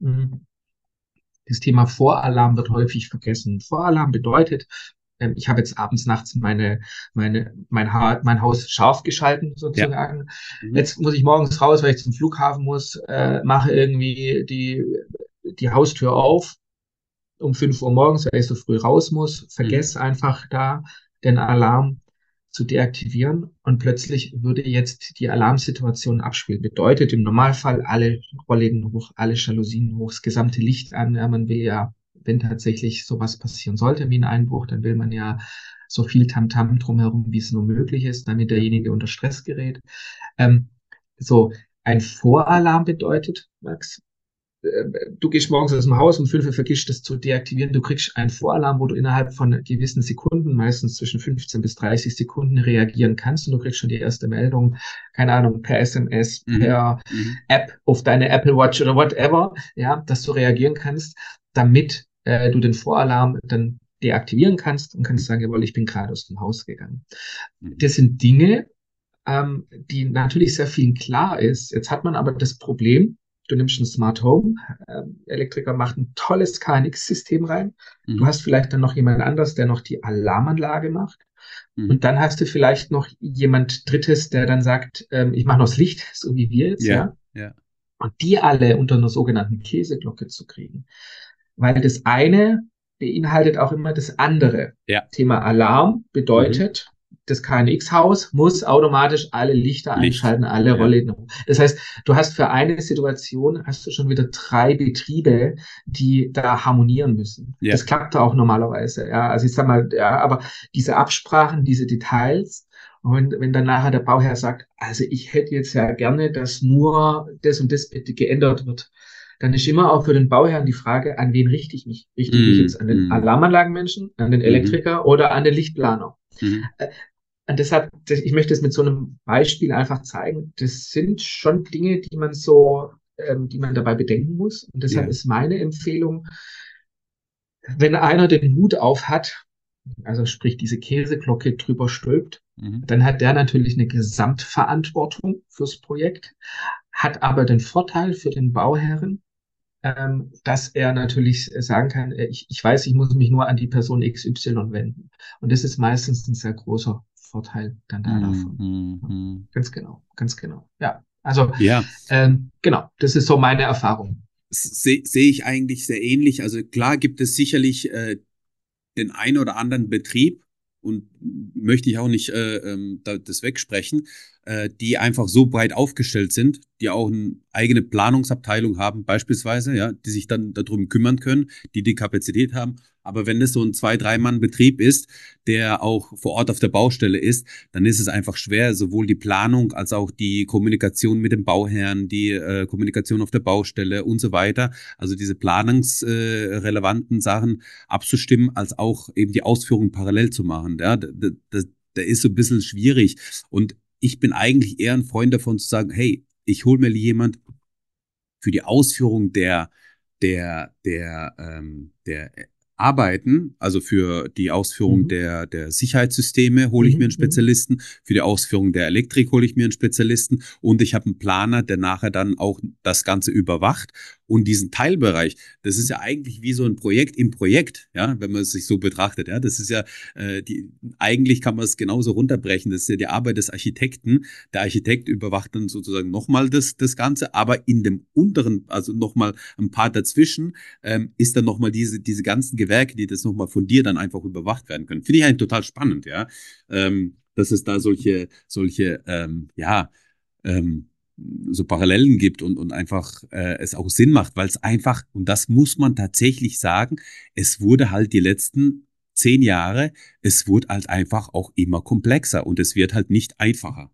Das Thema Voralarm wird häufig vergessen. Voralarm bedeutet, ähm, ich habe jetzt abends, nachts meine, meine, mein, ha mein Haus scharf geschalten, Ja. sozusagen. Mhm. Jetzt muss ich morgens raus, weil ich zum Flughafen muss, äh, mache irgendwie die, die Haustür auf um fünf Uhr morgens, weil ich so früh raus muss, vergesse Mhm. einfach da den Alarm zu deaktivieren und plötzlich würde jetzt die Alarmsituation abspielen. Bedeutet im Normalfall alle Rollläden hoch, alle Jalousien hoch, das gesamte Licht an. Ja, man will ja, wenn tatsächlich sowas passieren sollte wie ein Einbruch, dann will man ja so viel Tamtam drumherum, wie es nur möglich ist, damit Ja. derjenige unter Stress gerät. Ähm, so, ein Voralarm bedeutet, Max, du gehst morgens aus dem Haus, um fünf Uhr vergisst das zu deaktivieren. Du kriegst einen Voralarm, wo du innerhalb von gewissen Sekunden, meistens zwischen fünfzehn bis dreißig Sekunden reagieren kannst und du kriegst schon die erste Meldung, keine Ahnung, per S M S, Mhm. per Mhm. App auf deine Apple Watch oder whatever, ja, dass du reagieren kannst, damit äh, du den Voralarm dann deaktivieren kannst und kannst sagen, jawohl, ich bin gerade aus dem Haus gegangen. Mhm. Das sind Dinge, ähm, die natürlich sehr vielen klar ist. Jetzt hat man aber das Problem, du nimmst ein Smart Home, ähm, Elektriker macht ein tolles K N X-System rein. Du Mhm. hast vielleicht dann noch jemand anders, der noch die Alarmanlage macht. Und Mhm. dann hast du vielleicht noch jemand Drittes, der dann sagt, ähm, ich mache noch das Licht, so wie wir jetzt, Ja. ja. Ja. Und die alle unter einer sogenannten Käseglocke zu kriegen. Weil das eine beinhaltet auch immer das andere. Ja. Thema Alarm Mhm. bedeutet, das K N X-Haus muss automatisch alle Lichter Licht. einschalten, alle Ja. Rollläden. Das heißt, du hast für eine Situation hast du schon wieder drei Betriebe, die da harmonieren müssen. Ja. Das klappt da auch normalerweise. Ja, also ich sag mal, ja, aber diese Absprachen, diese Details, und wenn, wenn dann nachher der Bauherr sagt, also ich hätte jetzt ja gerne, dass nur das und das bitte geändert wird, dann ist immer auch für den Bauherrn die Frage, an wen richte ich mich? Richte ich mich Mhm. jetzt an den Mhm. Alarmanlagenmenschen, an den Mhm. Elektriker oder an den Lichtplaner? Mhm. Äh, Und deshalb, ich möchte es mit so einem Beispiel einfach zeigen. Das sind schon Dinge, die man so, ähm, die man dabei bedenken muss. Und deshalb Ja. ist meine Empfehlung, wenn einer den Hut auf hat, also sprich diese Käseglocke drüber stülpt, Mhm. dann hat der natürlich eine Gesamtverantwortung fürs Projekt, hat aber den Vorteil für den Bauherren, ähm, dass er natürlich sagen kann, äh, ich, ich weiß, ich muss mich nur an die Person X Y wenden. Und das ist meistens ein sehr großer Vorteil dann da Mhm. davon. Ja, Mhm. ganz genau, ganz genau. Ja, also Ja, ähm, genau, das ist so meine Erfahrung. sehe seh ich eigentlich sehr ähnlich. Also klar gibt es sicherlich äh, den einen oder anderen Betrieb und möchte ich auch nicht äh, ähm, da, das wegsprechen, äh, die einfach so breit aufgestellt sind, die auch eine eigene Planungsabteilung haben, beispielsweise, ja, die sich dann darum kümmern können, die die Kapazität haben. Aber wenn es so ein zwei, drei Mann Betrieb ist, der auch vor Ort auf der Baustelle ist, dann ist es einfach schwer, sowohl die Planung als auch die Kommunikation mit dem Bauherrn, die äh, Kommunikation auf der Baustelle und so weiter, also diese planungsrelevanten äh, Sachen abzustimmen, als auch eben die Ausführung parallel zu machen. Ja, da, da, da ist so ein bisschen schwierig. Und ich bin eigentlich eher ein Freund davon zu sagen, hey, ich hole mir jemand für die Ausführung der der, der, ähm, der Arbeiten, also für die Ausführung mhm. der, der Sicherheitssysteme hole ich mhm. mir einen Spezialisten, für die Ausführung der Elektrik hole ich mir einen Spezialisten und ich habe einen Planer, der nachher dann auch das Ganze überwacht. Und diesen Teilbereich, das ist ja eigentlich wie so ein Projekt im Projekt, ja, wenn man es sich so betrachtet. Ja, das ist ja äh, die. Eigentlich kann man es genauso runterbrechen. Das ist ja die Arbeit des Architekten. Der Architekt überwacht dann sozusagen nochmal das das Ganze, aber in dem unteren, also nochmal ein Part dazwischen, ähm, ist dann nochmal diese diese ganzen Gewerke, die das nochmal von dir dann einfach überwacht werden können. Finde ich eigentlich total spannend, ja, ähm, dass es da solche solche ähm, ja ähm, so Parallelen gibt und, und einfach äh, es auch Sinn macht, weil es einfach, und das muss man tatsächlich sagen, es wurde halt die letzten zehn Jahre, es wurde halt einfach auch immer komplexer und es wird halt nicht einfacher.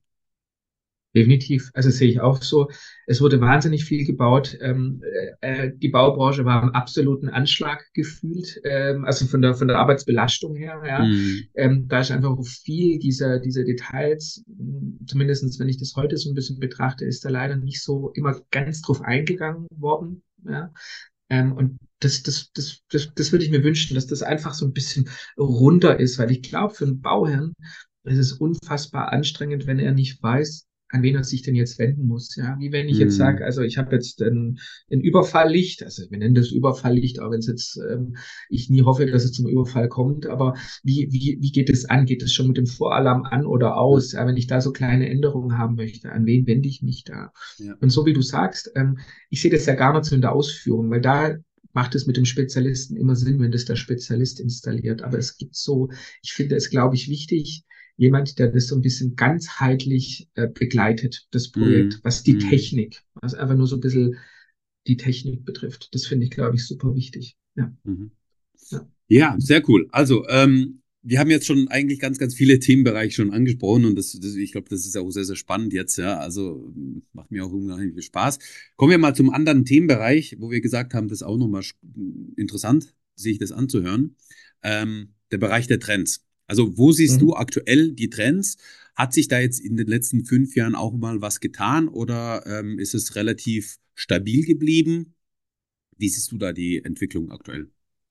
Definitiv, also sehe ich auch so. Es wurde wahnsinnig viel gebaut. Ähm, äh, die Baubranche war am absoluten Anschlag gefühlt, ähm, also von der von der Arbeitsbelastung her. Ja, mm. ähm, da ist einfach viel dieser dieser Details. Zumindestens, wenn ich das heute so ein bisschen betrachte, ist da leider nicht so immer ganz drauf eingegangen worden. Ja, ähm, und das das das das das würde ich mir wünschen, dass das einfach so ein bisschen runter ist, weil ich glaube, für einen Bauherrn ist es unfassbar anstrengend, wenn er nicht weiß, an wen er sich denn jetzt wenden muss. Ja, wie wenn ich jetzt sage, also ich habe jetzt ein, ein Überfalllicht, also wir nennen das Überfalllicht, auch wenn es jetzt, ähm, ich nie hoffe, dass es zum Überfall kommt, aber wie, wie, wie geht es an? Geht es schon mit dem Voralarm an oder aus? Ja, wenn ich da so kleine Änderungen haben möchte, an wen wende ich mich da? Ja. Und so wie du sagst, ähm, ich sehe das ja gar nicht so in der Ausführung, weil da macht es mit dem Spezialisten immer Sinn, wenn das der Spezialist installiert. Aber es gibt so, ich finde es, glaube ich, wichtig, jemand, der das so ein bisschen ganzheitlich äh, begleitet, das Projekt, mm. was die mm. Technik, was einfach nur so ein bisschen die Technik betrifft. Das finde ich, glaube ich, super wichtig. Ja, mhm. ja. ja sehr cool. Also, ähm, wir haben jetzt schon eigentlich ganz, ganz viele Themenbereiche schon angesprochen und das, das ich glaube, das ist auch sehr, sehr spannend jetzt. Ja, also macht mir auch unheimlich viel Spaß. Kommen wir mal zum anderen Themenbereich, wo wir gesagt haben, das ist auch nochmal interessant, sich das anzuhören. Ähm, der Bereich der Trends. Also wo siehst mhm. du aktuell die Trends? Hat sich da jetzt in den letzten fünf Jahren auch mal was getan oder ähm, ist es relativ stabil geblieben? Wie siehst du da die Entwicklung aktuell?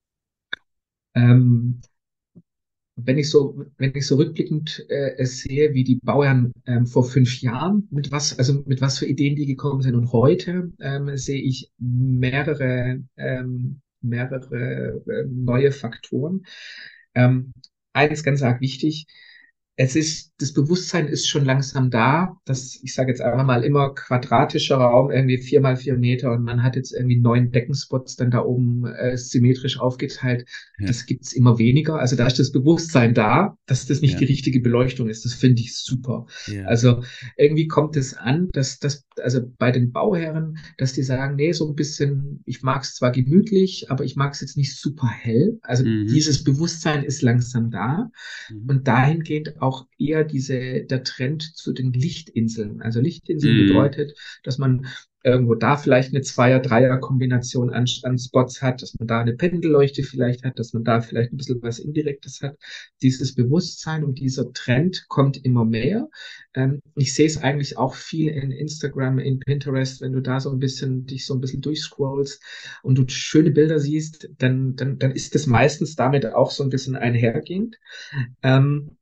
Ähm, wenn ich so, wenn ich so rückblickend äh, sehe, wie die Bauern ähm, vor fünf Jahren, mit was, also mit was für Ideen die gekommen sind und heute ähm, sehe ich mehrere, ähm, mehrere äh, neue Faktoren. Ähm, Eines ganz arg wichtig, es ist, das Bewusstsein ist schon langsam da, dass, ich sage jetzt einfach mal, immer quadratischer Raum, irgendwie vier mal vier Meter und man hat jetzt irgendwie neun Deckenspots dann da oben äh, symmetrisch aufgeteilt. Ja. Das gibt's immer weniger. Also da ist das Bewusstsein da, dass das nicht ja. die richtige Beleuchtung ist. Das finde ich super. Ja. Also irgendwie kommt es an, dass das, also bei den Bauherren, dass die sagen, nee, so ein bisschen, ich mag es zwar gemütlich, aber ich mag es jetzt nicht super hell. Also mhm. dieses Bewusstsein ist langsam da mhm. und dahingehend auch auch eher diese, der Trend zu den Lichtinseln. Also Lichtinseln mm. bedeutet, dass man irgendwo da vielleicht eine Zweier-Dreier-Kombination an, an Spots hat, dass man da eine Pendelleuchte vielleicht hat, dass man da vielleicht ein bisschen was Indirektes hat. Dieses Bewusstsein und dieser Trend kommt immer mehr. Ähm, ich sehe es eigentlich auch viel in Instagram, in Pinterest, wenn du da so ein bisschen, dich so ein bisschen durchscrollst und du schöne Bilder siehst, dann, dann, dann ist das meistens damit auch so ein bisschen einhergehend. Ähm,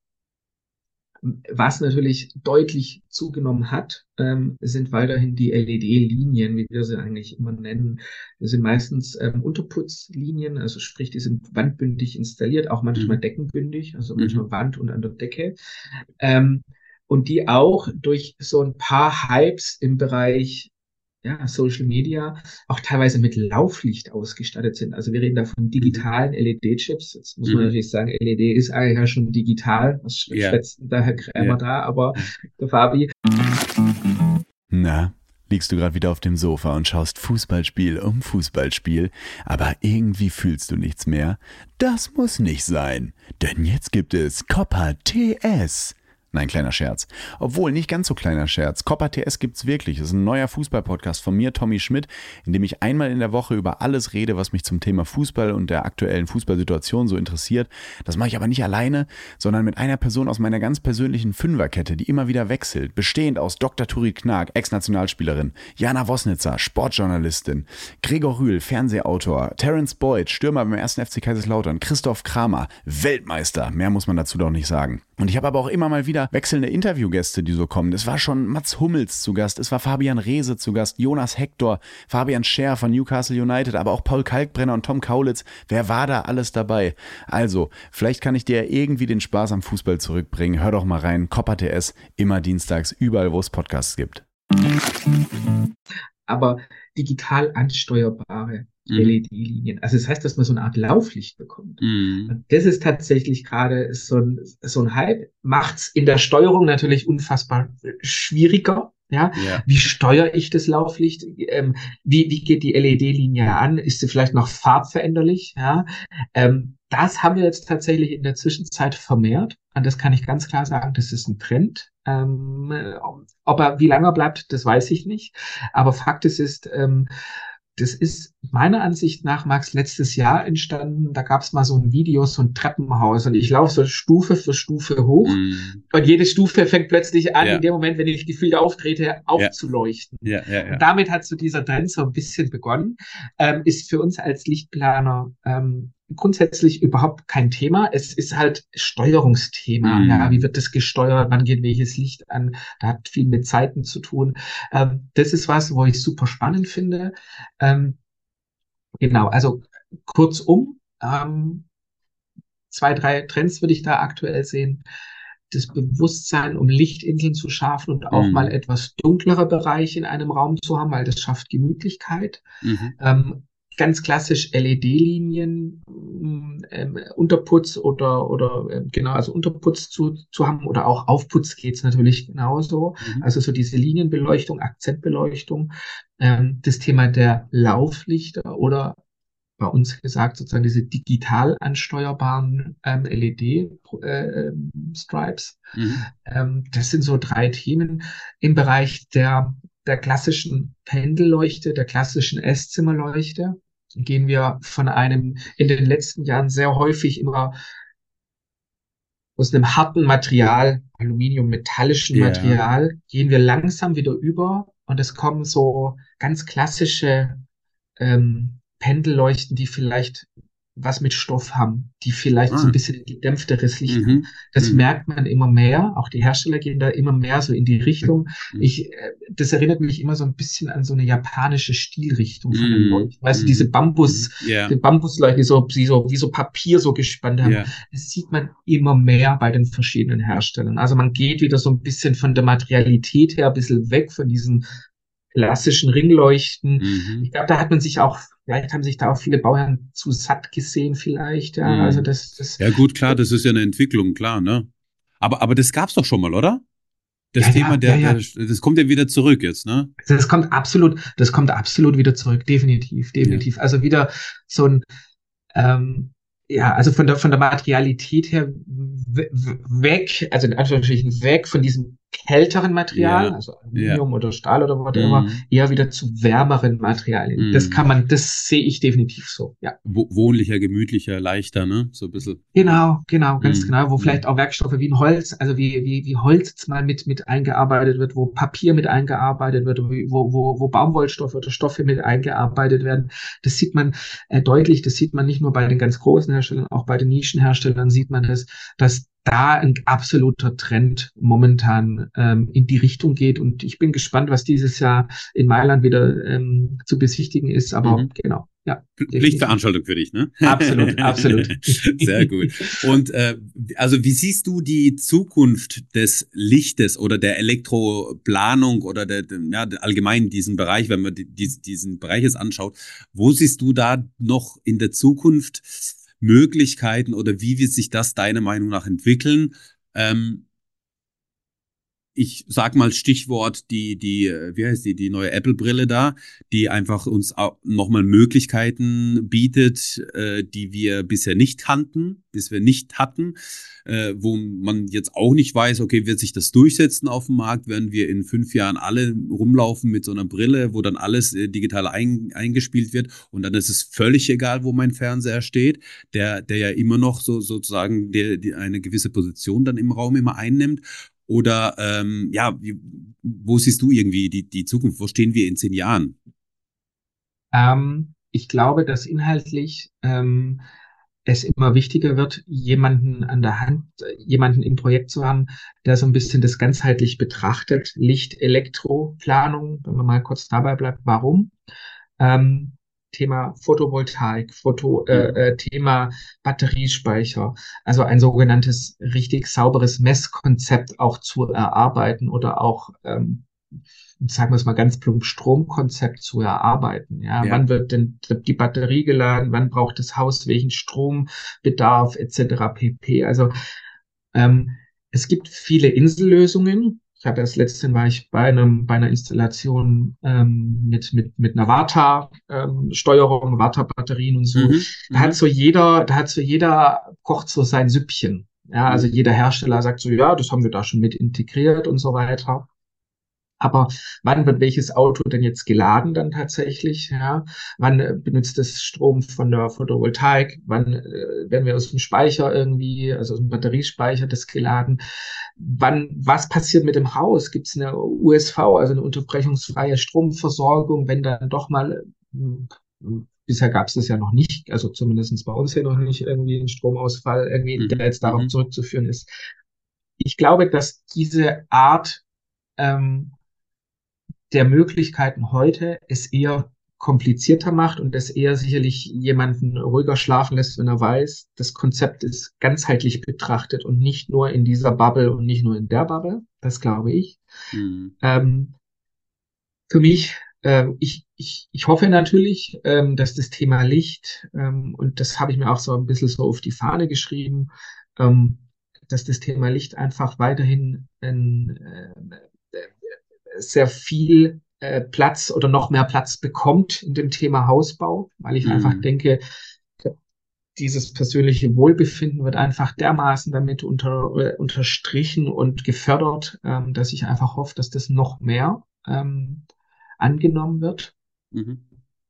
Was natürlich deutlich zugenommen hat, ähm, sind weiterhin die L E D-Linien, wie wir sie eigentlich immer nennen. Das sind meistens ähm, Unterputzlinien, also sprich, die sind wandbündig installiert, auch manchmal mhm. deckenbündig, also manchmal mhm. Wand und an der Decke. Ähm, und die auch durch so ein paar Hypes im Bereich ja, Social Media auch teilweise mit Lauflicht ausgestattet sind. Also wir reden da von digitalen L E D-Chips. Jetzt muss man mhm. natürlich sagen, L E D ist eigentlich ja schon digital. Was schwätzt yeah. da Herr Krämer yeah. da? Aber der Fabi. Na, liegst du gerade wieder auf dem Sofa und schaust Fußballspiel um Fußballspiel, aber irgendwie fühlst du nichts mehr? Das muss nicht sein, denn jetzt gibt es Copper T S. Nein, kleiner Scherz. Obwohl, nicht ganz so kleiner Scherz. Copper T S gibt's wirklich. Das ist ein neuer Fußball-Podcast von mir, Tommy Schmidt, in dem ich einmal in der Woche über alles rede, was mich zum Thema Fußball und der aktuellen Fußballsituation so interessiert. Das mache ich aber nicht alleine, sondern mit einer Person aus meiner ganz persönlichen Fünferkette, die immer wieder wechselt, bestehend aus Doktor Turit Knag, Ex-Nationalspielerin, Jana Wosnitzer, Sportjournalistin, Gregor Rühl, Fernsehautor, Terence Boyd, Stürmer beim ersten F C Kaiserslautern, Christoph Kramer, Weltmeister. Mehr muss man dazu doch nicht sagen. Und ich habe aber auch immer mal wieder wechselnde Interviewgäste, die so kommen. Es war schon Mats Hummels zu Gast, es war Fabian Reese zu Gast, Jonas Hector, Fabian Scher von Newcastle United, aber auch Paul Kalkbrenner und Tom Kaulitz. Wer war da alles dabei? Also, vielleicht kann ich dir irgendwie den Spaß am Fußball zurückbringen. Hör doch mal rein, Copper T S, immer dienstags, überall, wo es Podcasts gibt. Aber digital ansteuerbare Mhm. L E D-Linien. Also das heißt, dass man so eine Art Lauflicht bekommt. Mhm. Und das ist tatsächlich gerade so ein, so ein Hype. Macht's in der Steuerung natürlich unfassbar schwieriger. Ja, Ja. wie steuere ich das Lauflicht? Ähm, wie, wie geht die L E D-Linie an? Ist sie vielleicht noch farbveränderlich? Ja, ähm, das haben wir jetzt tatsächlich in der Zwischenzeit vermehrt. Und das kann ich ganz klar sagen, das ist ein Trend. Ähm, ob er, wie lange er bleibt, das weiß ich nicht. Aber Fakt ist, ist ähm, das ist meiner Ansicht nach, Max, letztes Jahr entstanden. Da gab es mal so ein Video, so ein Treppenhaus. Und ich laufe so Stufe für Stufe hoch. Mhm. Und jede Stufe fängt plötzlich an, Ja. in dem Moment, wenn ich gefühlt auftrete, aufzuleuchten. Ja, ja, ja. Und damit hat so dieser Trend so ein bisschen begonnen. Ähm, ist für uns als Lichtplaner ähm, grundsätzlich überhaupt kein Thema. Es ist halt Steuerungsthema. Mhm. Ja, wie wird das gesteuert? Wann geht welches Licht an? Da hat viel mit Zeiten zu tun. Ähm, das ist was, wo ich super spannend finde. Ähm, genau, also kurzum, ähm, zwei, drei Trends würde ich da aktuell sehen. Das Bewusstsein, um Lichtinseln zu schaffen und auch Mhm. mal etwas dunklere Bereiche in einem Raum zu haben, weil das schafft Gemütlichkeit. Mhm. Ähm, ganz klassisch L E D-Linien, ähm, Unterputz oder, oder äh, genau, also Unterputz zu, zu haben oder auch Aufputz geht's natürlich genauso. Mhm. Also so diese Linienbeleuchtung, Akzentbeleuchtung, ähm, das Thema der Lauflichter oder bei uns gesagt sozusagen diese digital ansteuerbaren ähm, L E D-Stripes. Mhm. Ähm, das sind so drei Themen im Bereich der, der klassischen Pendelleuchte, der klassischen Esszimmerleuchte. Gehen wir von einem in den letzten Jahren sehr häufig immer aus einem harten Material, Aluminium, metallischen Ja. Material, gehen wir langsam wieder über und es kommen so ganz klassische ähm, Pendelleuchten, die vielleicht was mit Stoff haben, die vielleicht so Ah. ein bisschen gedämpfteres Licht haben. Mhm. Das Mhm. merkt man immer mehr. Auch die Hersteller gehen da immer mehr so in die Richtung. Mhm. Ich, äh, das erinnert mich immer so ein bisschen an so eine japanische Stilrichtung von den Mhm. Leuchten. Weißt du, Mhm. diese Bambus, Ja. die Bambusleuchten, die so, die so, wie so Papier so gespannt haben. Ja. Das sieht man immer mehr bei den verschiedenen Herstellern. Also man geht wieder so ein bisschen von der Materialität her ein bisschen weg von diesen klassischen Ringleuchten. Mhm. Ich glaube, da hat man sich auch, vielleicht haben sich da auch viele Bauherren zu satt gesehen vielleicht, ja, Mhm. also das, das, Ja, gut, klar, das ist ja eine Entwicklung, klar, ne? Aber, aber das gab's doch schon mal, oder? Das Ja, Thema, ja, der, ja, ja. der, das kommt ja wieder zurück jetzt, ne? Also das kommt absolut, das kommt absolut wieder zurück, definitiv, definitiv. Also wieder so ein, ähm, ja, also von der, von der Materialität her we- we- weg, also in Anführungsstrichen weg von diesem kälteren Material, Ja, also Aluminium oder Stahl oder whatever, Mhm. eher wieder zu wärmeren Materialien. Mhm. Das kann man, das sehe ich definitiv so, ja. Wo- Wohnlicher, gemütlicher, leichter, ne? So ein bisschen. Genau, genau, ganz Mhm. genau, wo Mhm. vielleicht auch Werkstoffe wie ein Holz, also wie, wie, wie Holz mal mit, mit eingearbeitet wird, wo Papier mit eingearbeitet wird, wo, wo, wo Baumwollstoffe oder Stoffe mit eingearbeitet werden. Das sieht man äh, deutlich, das sieht man nicht nur bei den ganz großen Herstellern, auch bei den Nischenherstellern sieht man das, dass da ein absoluter Trend momentan ähm, in die Richtung geht. Und ich bin gespannt, was dieses Jahr in Mailand wieder ähm, zu besichtigen ist. Aber Mhm. genau, ja. Pflichtveranstaltung für dich, ne? Absolut, absolut. Sehr gut. Und äh, also wie siehst du die Zukunft des Lichtes oder der Elektroplanung oder der, der ja, allgemein diesen Bereich, wenn man die, die, diesen Bereich jetzt anschaut, wo siehst du da noch in der Zukunft Möglichkeiten oder wie wird sich das deiner Meinung nach entwickeln? Ähm, ich sag mal Stichwort die, die, wie heißt die, die neue Apple-Brille da, die einfach uns auch nochmal Möglichkeiten bietet, äh, die wir bisher nicht kannten, bis wir nicht hatten, äh, wo man jetzt auch nicht weiß, okay, wird sich das durchsetzen auf dem Markt, werden wir in fünf Jahren alle rumlaufen mit so einer Brille, wo dann alles äh, digital ein, eingespielt wird und dann ist es völlig egal, wo mein Fernseher steht, der, der ja immer noch so sozusagen der, die eine gewisse Position dann im Raum immer einnimmt. Oder ähm, ja, wie, wo siehst du irgendwie die, die Zukunft? Wo stehen wir in zehn Jahren? Ähm, ich glaube, dass inhaltlich ähm, es immer wichtiger wird, jemanden an der Hand, jemanden im Projekt zu haben, der so ein bisschen das ganzheitlich betrachtet. Licht, Elektro, Planung, wenn man mal kurz dabei bleibt, warum? Ähm, Thema Photovoltaik, Foto, äh, äh, Thema Batteriespeicher, also ein sogenanntes richtig sauberes Messkonzept auch zu erarbeiten oder auch, ähm, sagen wir es mal ganz plump, Stromkonzept zu erarbeiten. Ja, Ja. wann wird denn die Batterie geladen, wann braucht das Haus welchen Strombedarf et cetera pp. Also ähm, es gibt viele Insellösungen. Ich hatte das letzte war ich bei einem bei einer Installation ähm, mit mit mit einer Vata ähm, Steuerung, Vata Batterien und so. Mhm. Da hat so jeder, da hat so jeder kocht so sein Süppchen. Ja, also jeder Hersteller sagt so, ja, das haben wir da schon mit integriert und so weiter. Aber wann wird welches Auto denn jetzt geladen dann tatsächlich? Ja, wann äh, benutzt es Strom von der Photovoltaik? Wann äh, werden wir aus dem Speicher irgendwie, also aus dem Batteriespeicher das geladen? Wann, was passiert mit dem Haus? Gibt es eine U S V, also eine unterbrechungsfreie Stromversorgung, wenn dann doch mal, äh, bisher gab es das ja noch nicht, also zumindest bei uns hier noch nicht irgendwie ein Stromausfall, irgendwie, Mhm. der jetzt darauf Mhm. zurückzuführen ist. Ich glaube, dass diese Art ähm, der Möglichkeiten heute es eher komplizierter macht und es eher sicherlich jemanden ruhiger schlafen lässt, wenn er weiß, das Konzept ist ganzheitlich betrachtet und nicht nur in dieser Bubble und nicht nur in der Bubble. Das glaube ich. Mhm. Ähm, für mich, äh, ich, ich, ich hoffe natürlich, ähm, dass das Thema Licht, ähm, und das habe ich mir auch so ein bisschen so auf die Fahne geschrieben, ähm, dass das Thema Licht einfach weiterhin ein, äh, sehr viel äh, Platz oder noch mehr Platz bekommt in dem Thema Hausbau, weil ich Mhm. einfach denke, dieses persönliche Wohlbefinden wird einfach dermaßen damit unter, äh, unterstrichen und gefördert, ähm, dass ich einfach hoffe, dass das noch mehr ähm, angenommen wird. Mhm.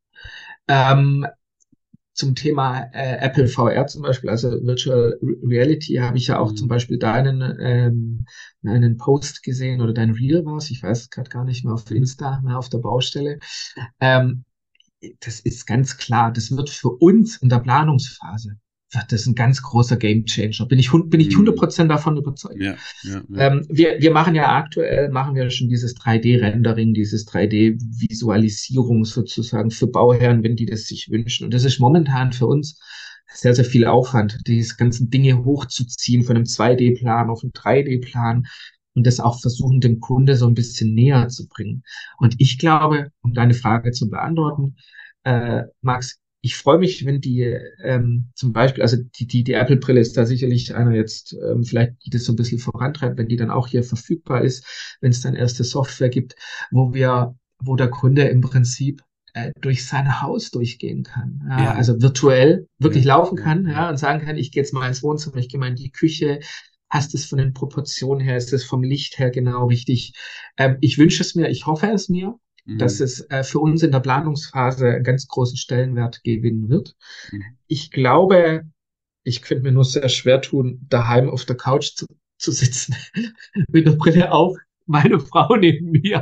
Ähm, Zum Thema äh, Apple V R zum Beispiel, also Virtual Reality, habe ich ja auch Mhm. zum Beispiel deinen ähm, einen Post gesehen oder dein Reel war es, ich weiß gerade gar nicht mehr, auf Mhm. Insta, ne, auf der Baustelle. Ähm, das ist ganz klar, das wird für uns in der Planungsphase, wird das ein ganz großer Gamechanger. Bin ich, bin ich Mhm. hundert Prozent davon überzeugt. Ja, ja, ja. Ähm, wir, wir machen ja aktuell, machen wir schon dieses drei D-Rendering, dieses drei D-Visualisierung sozusagen für Bauherren, wenn die das sich wünschen. Und das ist momentan für uns sehr, sehr viel Aufwand, diese ganzen Dinge hochzuziehen von einem zwei D-Plan auf einen drei D-Plan und das auch versuchen, dem Kunde so ein bisschen näher zu bringen. Und ich glaube, um deine Frage zu beantworten, äh, Max, ich freue mich, wenn die ähm, zum Beispiel, also die, die, die Apple-Brille ist da sicherlich einer jetzt, ähm, vielleicht die das so ein bisschen vorantreibt, wenn die dann auch hier verfügbar ist, wenn es dann erste Software gibt, wo wir, wo der Kunde im Prinzip äh, durch sein Haus durchgehen kann. Ja, Ja. also virtuell wirklich Ja, laufen ja, kann, ja. ja, und sagen kann, ich gehe jetzt mal ins Wohnzimmer, ich gehe mal in die Küche. Passt es von den Proportionen her? Ist es vom Licht her genau richtig? Ähm, ich wünsche es mir, ich hoffe es mir, dass Mhm. es äh, für uns in der Planungsphase einen ganz großen Stellenwert gewinnen wird. Mhm. Ich glaube, ich könnte mir nur sehr schwer tun, daheim auf der Couch zu, zu sitzen, mit der Brille auf, meine Frau neben mir.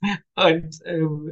Und ähm,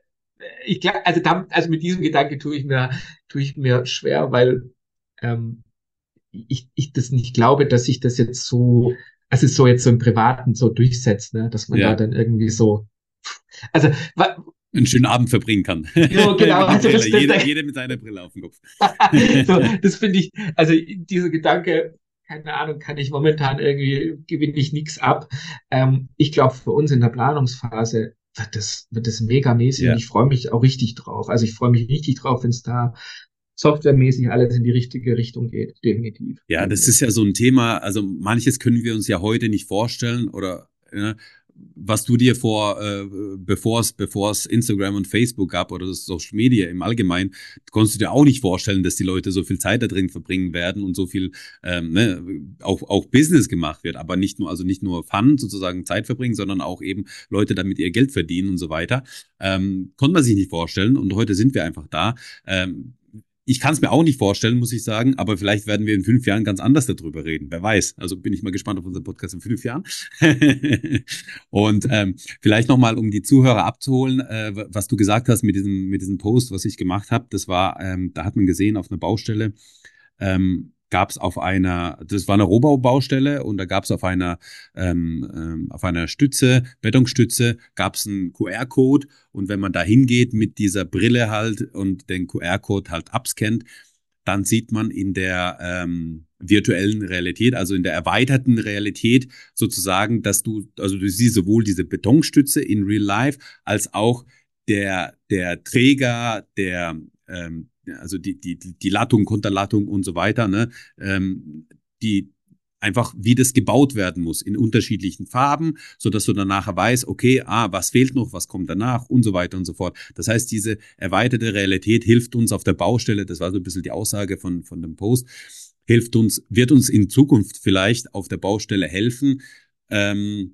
ich glaube, also, da, also mit diesem Gedanke tue ich mir, tue ich mir schwer, weil ähm, ich, ich das nicht glaube, dass sich das jetzt so, also so jetzt so im Privaten so durchsetzt, ne, dass man da Ja. dann irgendwie so, also wa- Einen schönen Abend verbringen kann. ja, genau, Mit der also das, Brille. das, Jeder, jeder mit seiner Brille auf dem Kopf. so, das finde ich, also dieser Gedanke, keine Ahnung, kann ich momentan irgendwie, gewinne ich nichts ab. Ähm, ich glaube, für uns in der Planungsphase wird das, wird das megamäßig Ja. und ich freue mich auch richtig drauf. Also ich freue mich richtig drauf, wenn es da softwaremäßig alles in die richtige Richtung geht, definitiv. Ja, das ist ja so ein Thema, also manches können wir uns ja heute nicht vorstellen oder ne, was du dir vor, äh, bevor es bevor es Instagram und Facebook gab oder das Social Media im Allgemeinen, konntest du dir auch nicht vorstellen, dass die Leute so viel Zeit da drin verbringen werden und so viel ähm, ne, auch auch Business gemacht wird, aber nicht nur also nicht nur Fun sozusagen Zeit verbringen, sondern auch eben Leute damit ihr Geld verdienen und so weiter. Ähm, konnte man sich nicht vorstellen und heute sind wir einfach da. Ähm, Ich kann es mir auch nicht vorstellen, muss ich sagen, aber vielleicht werden wir in fünf Jahren ganz anders darüber reden. Wer weiß. Also bin ich mal gespannt auf unseren Podcast in fünf Jahren. Und ähm, vielleicht nochmal, um die Zuhörer abzuholen, äh, was du gesagt hast mit diesem, mit diesem Post, was ich gemacht habe, das war, ähm, da hat man gesehen auf einer Baustelle, ähm, gab es auf einer, das war eine Rohbaubaustelle und da gab es auf einer ähm, ähm, auf einer Stütze, Betonstütze, gab es einen Q R-Code und wenn man da hingeht mit dieser Brille halt und den Q R-Code halt abscannt, dann sieht man in der ähm, virtuellen Realität, also in der erweiterten Realität sozusagen, dass du, also du siehst sowohl diese Betonstütze in Real Life als auch der, der Träger, der ähm, also die, die, die Lattung, Konterlattung und so weiter, ne, ähm, die einfach, wie das gebaut werden muss, in unterschiedlichen Farben, sodass du dann nachher weißt, okay, ah, was fehlt noch, was kommt danach und so weiter und so fort. Das heißt, diese erweiterte Realität hilft uns auf der Baustelle, das war so ein bisschen die Aussage von, von dem Post, hilft uns, wird uns in Zukunft vielleicht auf der Baustelle helfen, ähm,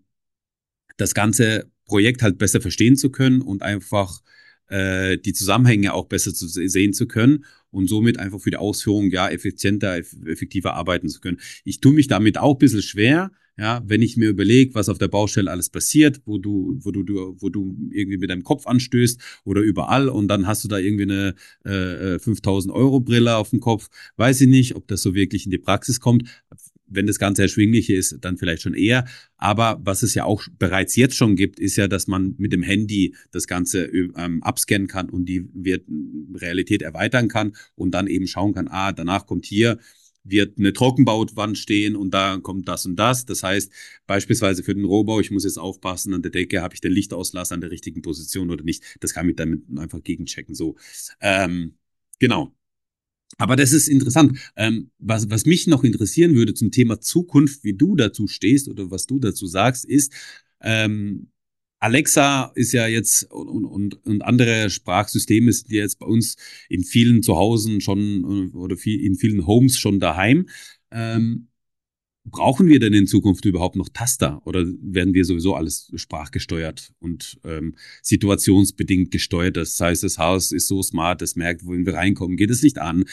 das ganze Projekt halt besser verstehen zu können und einfach äh, die Zusammenhänge auch besser zu sehen zu können und somit einfach für die Ausführung ja effizienter, effektiver arbeiten zu können. Ich tue mich damit auch ein bisschen schwer, ja, wenn ich mir überlege, was auf der Baustelle alles passiert, wo du, wo du, wo du irgendwie mit deinem Kopf anstößt oder überall und dann hast du da irgendwie eine äh, fünftausend Euro Brille auf dem Kopf. Weiß ich nicht, ob das so wirklich in die Praxis kommt. Wenn das Ganze erschwinglich ist, dann vielleicht schon eher. Aber was es ja auch bereits jetzt schon gibt, ist ja, dass man mit dem Handy das Ganze ähm, abscannen kann und die Realität erweitern kann und dann eben schauen kann, ah, danach kommt hier, wird eine Trockenbauwand stehen und da kommt das und das. Das heißt, beispielsweise für den Rohbau, ich muss jetzt aufpassen, an der Decke habe ich den Lichtauslass an der richtigen Position oder nicht. Das kann ich damit einfach gegenchecken. So, ähm, genau. Aber das ist interessant. Ähm, was, was mich noch interessieren würde zum Thema Zukunft, wie du dazu stehst oder was du dazu sagst, ist, ähm, Alexa ist ja jetzt und, und, und andere Sprachsysteme sind jetzt bei uns in vielen Zuhause schon oder viel, in vielen Homes schon daheim. Ähm, Brauchen wir denn in Zukunft überhaupt noch Taster oder werden wir sowieso alles sprachgesteuert und ähm, situationsbedingt gesteuert? Das heißt, das Haus ist so smart, das merkt, wohin wir reinkommen, geht das Licht an.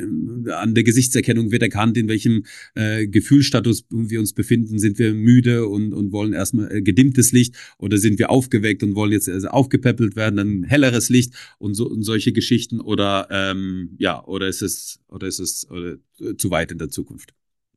An der Gesichtserkennung wird erkannt, in welchem äh, Gefühlsstatus wir uns befinden. Sind wir müde und, und wollen erstmal äh, gedimmtes Licht oder sind wir aufgeweckt und wollen jetzt also aufgepäppelt werden, dann helleres Licht und so und solche Geschichten oder ähm, ja, oder ist es oder ist es oder, äh, zu weit in der Zukunft?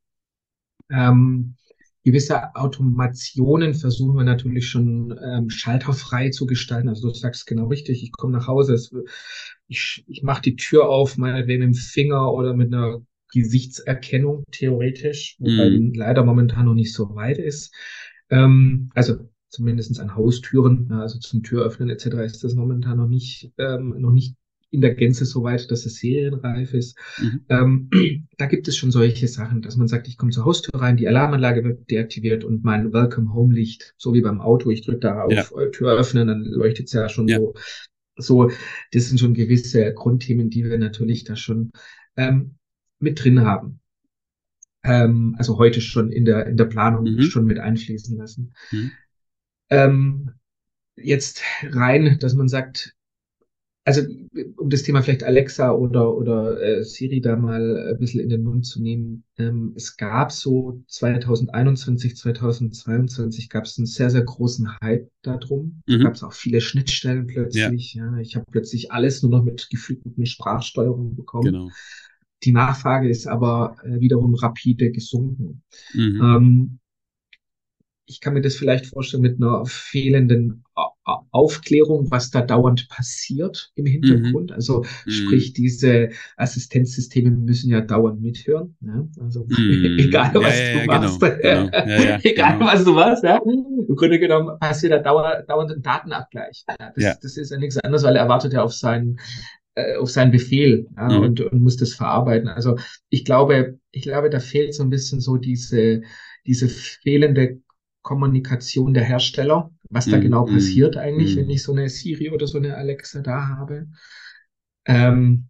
Ähm, gewisse Automationen versuchen wir natürlich schon ähm, schalterfrei zu gestalten. Also du sagst genau richtig, ich komme nach Hause, es, ich, ich mache die Tür auf, meinetwegen mit dem Finger oder mit einer Gesichtserkennung theoretisch, wobei Mhm. die leider momentan noch nicht so weit ist. Ähm, also zumindest an Haustüren, also zum Türöffnen et cetera ist das momentan noch nicht, ähm, noch nicht in der Gänze so weit, dass es serienreif ist. Mhm. Ähm, da gibt es schon solche Sachen, dass man sagt, ich komme zur Haustür rein, die Alarmanlage wird deaktiviert und mein Welcome Home Licht, so wie beim Auto, ich drücke da Ja, auf äh, Tür öffnen, dann leuchtet es ja schon ja. so. So, das sind schon gewisse Grundthemen, die wir natürlich da schon ähm, mit drin haben. Ähm, also heute schon in der in der Planung Mhm. schon mit einfließen lassen. Mhm. Ähm, jetzt rein, dass man sagt, also um das Thema vielleicht Alexa oder oder äh, Siri da mal ein bisschen in den Mund zu nehmen. Ähm, es gab so zwanzig einundzwanzig, zwanzig zweiundzwanzig gab es einen sehr, sehr großen Hype darum. Da gab Mhm. es auch viele Schnittstellen Ja, plötzlich. Ja, ich habe plötzlich alles nur noch mit gefühlten Sprachsteuerung bekommen. genau. Die Nachfrage ist aber äh, wiederum rapide gesunken. Mhm. Ähm, ich kann mir das vielleicht vorstellen mit einer fehlenden Aufklärung, was da dauernd passiert im Mhm. Hintergrund. Also sprich, Mhm. diese Assistenzsysteme müssen ja dauernd mithören. Ja? Also Mhm. egal, Ja, was ja, du ja, machst, genau, genau. Ja, ja, egal, genau. was du machst, ja? Im Grunde genommen passiert da dauer, dauernd ein Datenabgleich. Ja? Ja. Das, das ist ja nichts anderes, weil er wartet ja auf seinen äh, auf seinen Befehl, ja, Mhm. und, und muss das verarbeiten. Also ich glaube, ich glaube, da fehlt so ein bisschen so diese diese fehlende Kommunikation der Hersteller, was da Mm, genau mm, passiert eigentlich, mm. wenn ich so eine Siri oder so eine Alexa da habe. Ähm,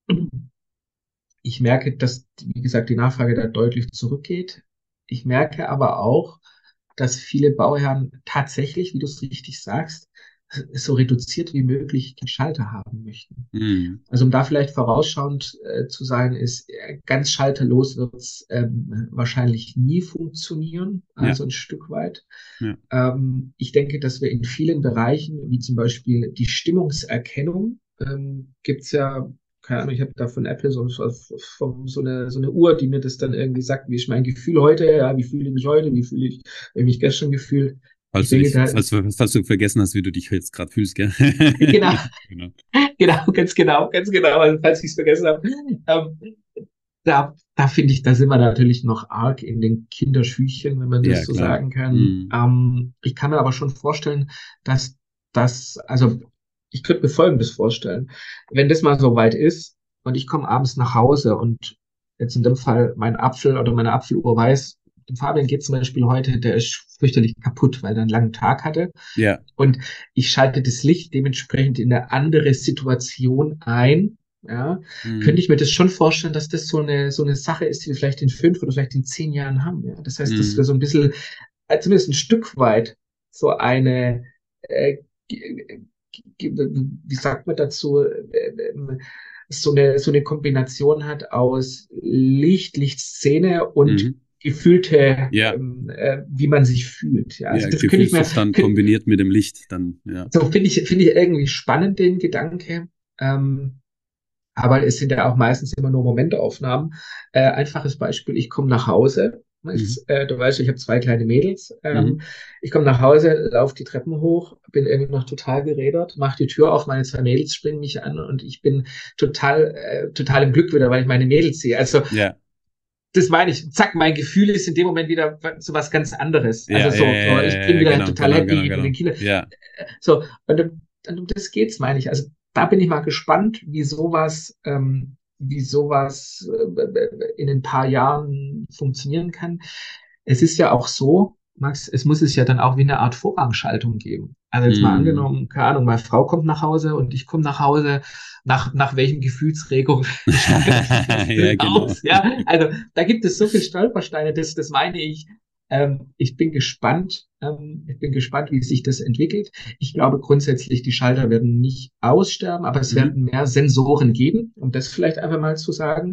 ich merke, dass, wie gesagt, die Nachfrage da deutlich zurückgeht. Ich merke aber auch, dass viele Bauherren tatsächlich, wie du es richtig sagst, so reduziert wie möglich den Schalter haben möchten. Mm. Also um da vielleicht vorausschauend äh, zu sein, ist, äh, ganz schalterlos wird es ähm, wahrscheinlich nie funktionieren, also Ja. ein Stück weit. Ja. Ähm, ich denke, dass wir in vielen Bereichen, wie zum Beispiel die Stimmungserkennung, ähm, gibt's ja, keine Ahnung, ich habe da von Apple so, so, so, eine, so eine Uhr, die mir das dann irgendwie sagt, wie ist mein Gefühl heute, ja, wie fühle ich mich heute, wie fühle ich, wie mich gestern gefühlt. Falls Ich du, denke, dich, da, falls, du, falls du vergessen hast, wie du dich jetzt gerade fühlst, gell? genau, Genau. genau, ganz genau, ganz genau, also falls ich es vergessen habe. Ähm, da, da finde ich, da sind wir natürlich noch arg in den Kinderschüchen, wenn man das Ja, so klar. sagen kann. Mm. Ähm, ich kann mir aber schon vorstellen, dass das, also ich könnte mir Folgendes vorstellen. Wenn das mal so weit ist und ich komme abends nach Hause und jetzt in dem Fall mein Apfel oder meine Apfeluhr weiß, dem Fabian geht zum Beispiel heute, der ist fürchterlich kaputt, weil er einen langen Tag hatte. Ja. Und ich schalte das Licht dementsprechend in eine andere Situation ein. Ja, Mm. könnte ich mir das schon vorstellen, dass das so eine, so eine Sache ist, die wir vielleicht in fünf oder vielleicht in zehn Jahren haben. Ja, das heißt, dass wir Mm. so ein bisschen, äh, zumindest ein Stück weit, so eine, äh, g- g- wie sagt man dazu, äh, ähm, so eine, so eine Kombination hat aus Licht, Lichtszene und Mhm. gefühlte, Ja. ähm, äh, wie man sich fühlt. Ja, also Ja, das könnte ich mir, Gefühlszustand könnte, kombiniert mit dem Licht dann, ja. so finde ich, finde ich irgendwie spannend, den Gedanke. Ähm, aber es sind ja auch meistens immer nur Momentaufnahmen. Äh, einfaches Beispiel, ich komme nach Hause. Mhm. Ich, äh, du weißt, ich habe zwei kleine Mädels. Ähm, Mhm. ich komme nach Hause, laufe die Treppen hoch, bin irgendwie noch total gerädert, mache die Tür auf, meine zwei Mädels springen mich an und ich bin total, äh, total im Glück wieder, weil ich meine Mädels sehe. Also Ja. das meine ich, zack, mein Gefühl ist in dem Moment wieder so was ganz anderes. Ja, Also so, ja, so ja, ich ja, bin ja, wieder genau, total genau, happy genau, mit genau. den Kindern. Ja. So, und um, und um das geht's, meine ich. Also da bin ich mal gespannt, wie sowas, ähm, wie sowas äh, in ein paar Jahren funktionieren kann. Es ist ja auch so, Max, es muss es ja dann auch wie eine Art Vorrangschaltung geben. Also jetzt mal Mhm. angenommen, keine Ahnung, meine Frau kommt nach Hause und ich komme nach Hause, nach, nach welchem Gefühlsregung steigt das Ja, Bild genau. aus? Ja, also da gibt es so viele Stolpersteine, das, das meine ich. Ähm, ich bin gespannt, ähm, ich bin gespannt, wie sich das entwickelt. Ich glaube grundsätzlich, die Schalter werden nicht aussterben, aber es Mhm. werden mehr Sensoren geben, um das vielleicht einfach mal zu sagen.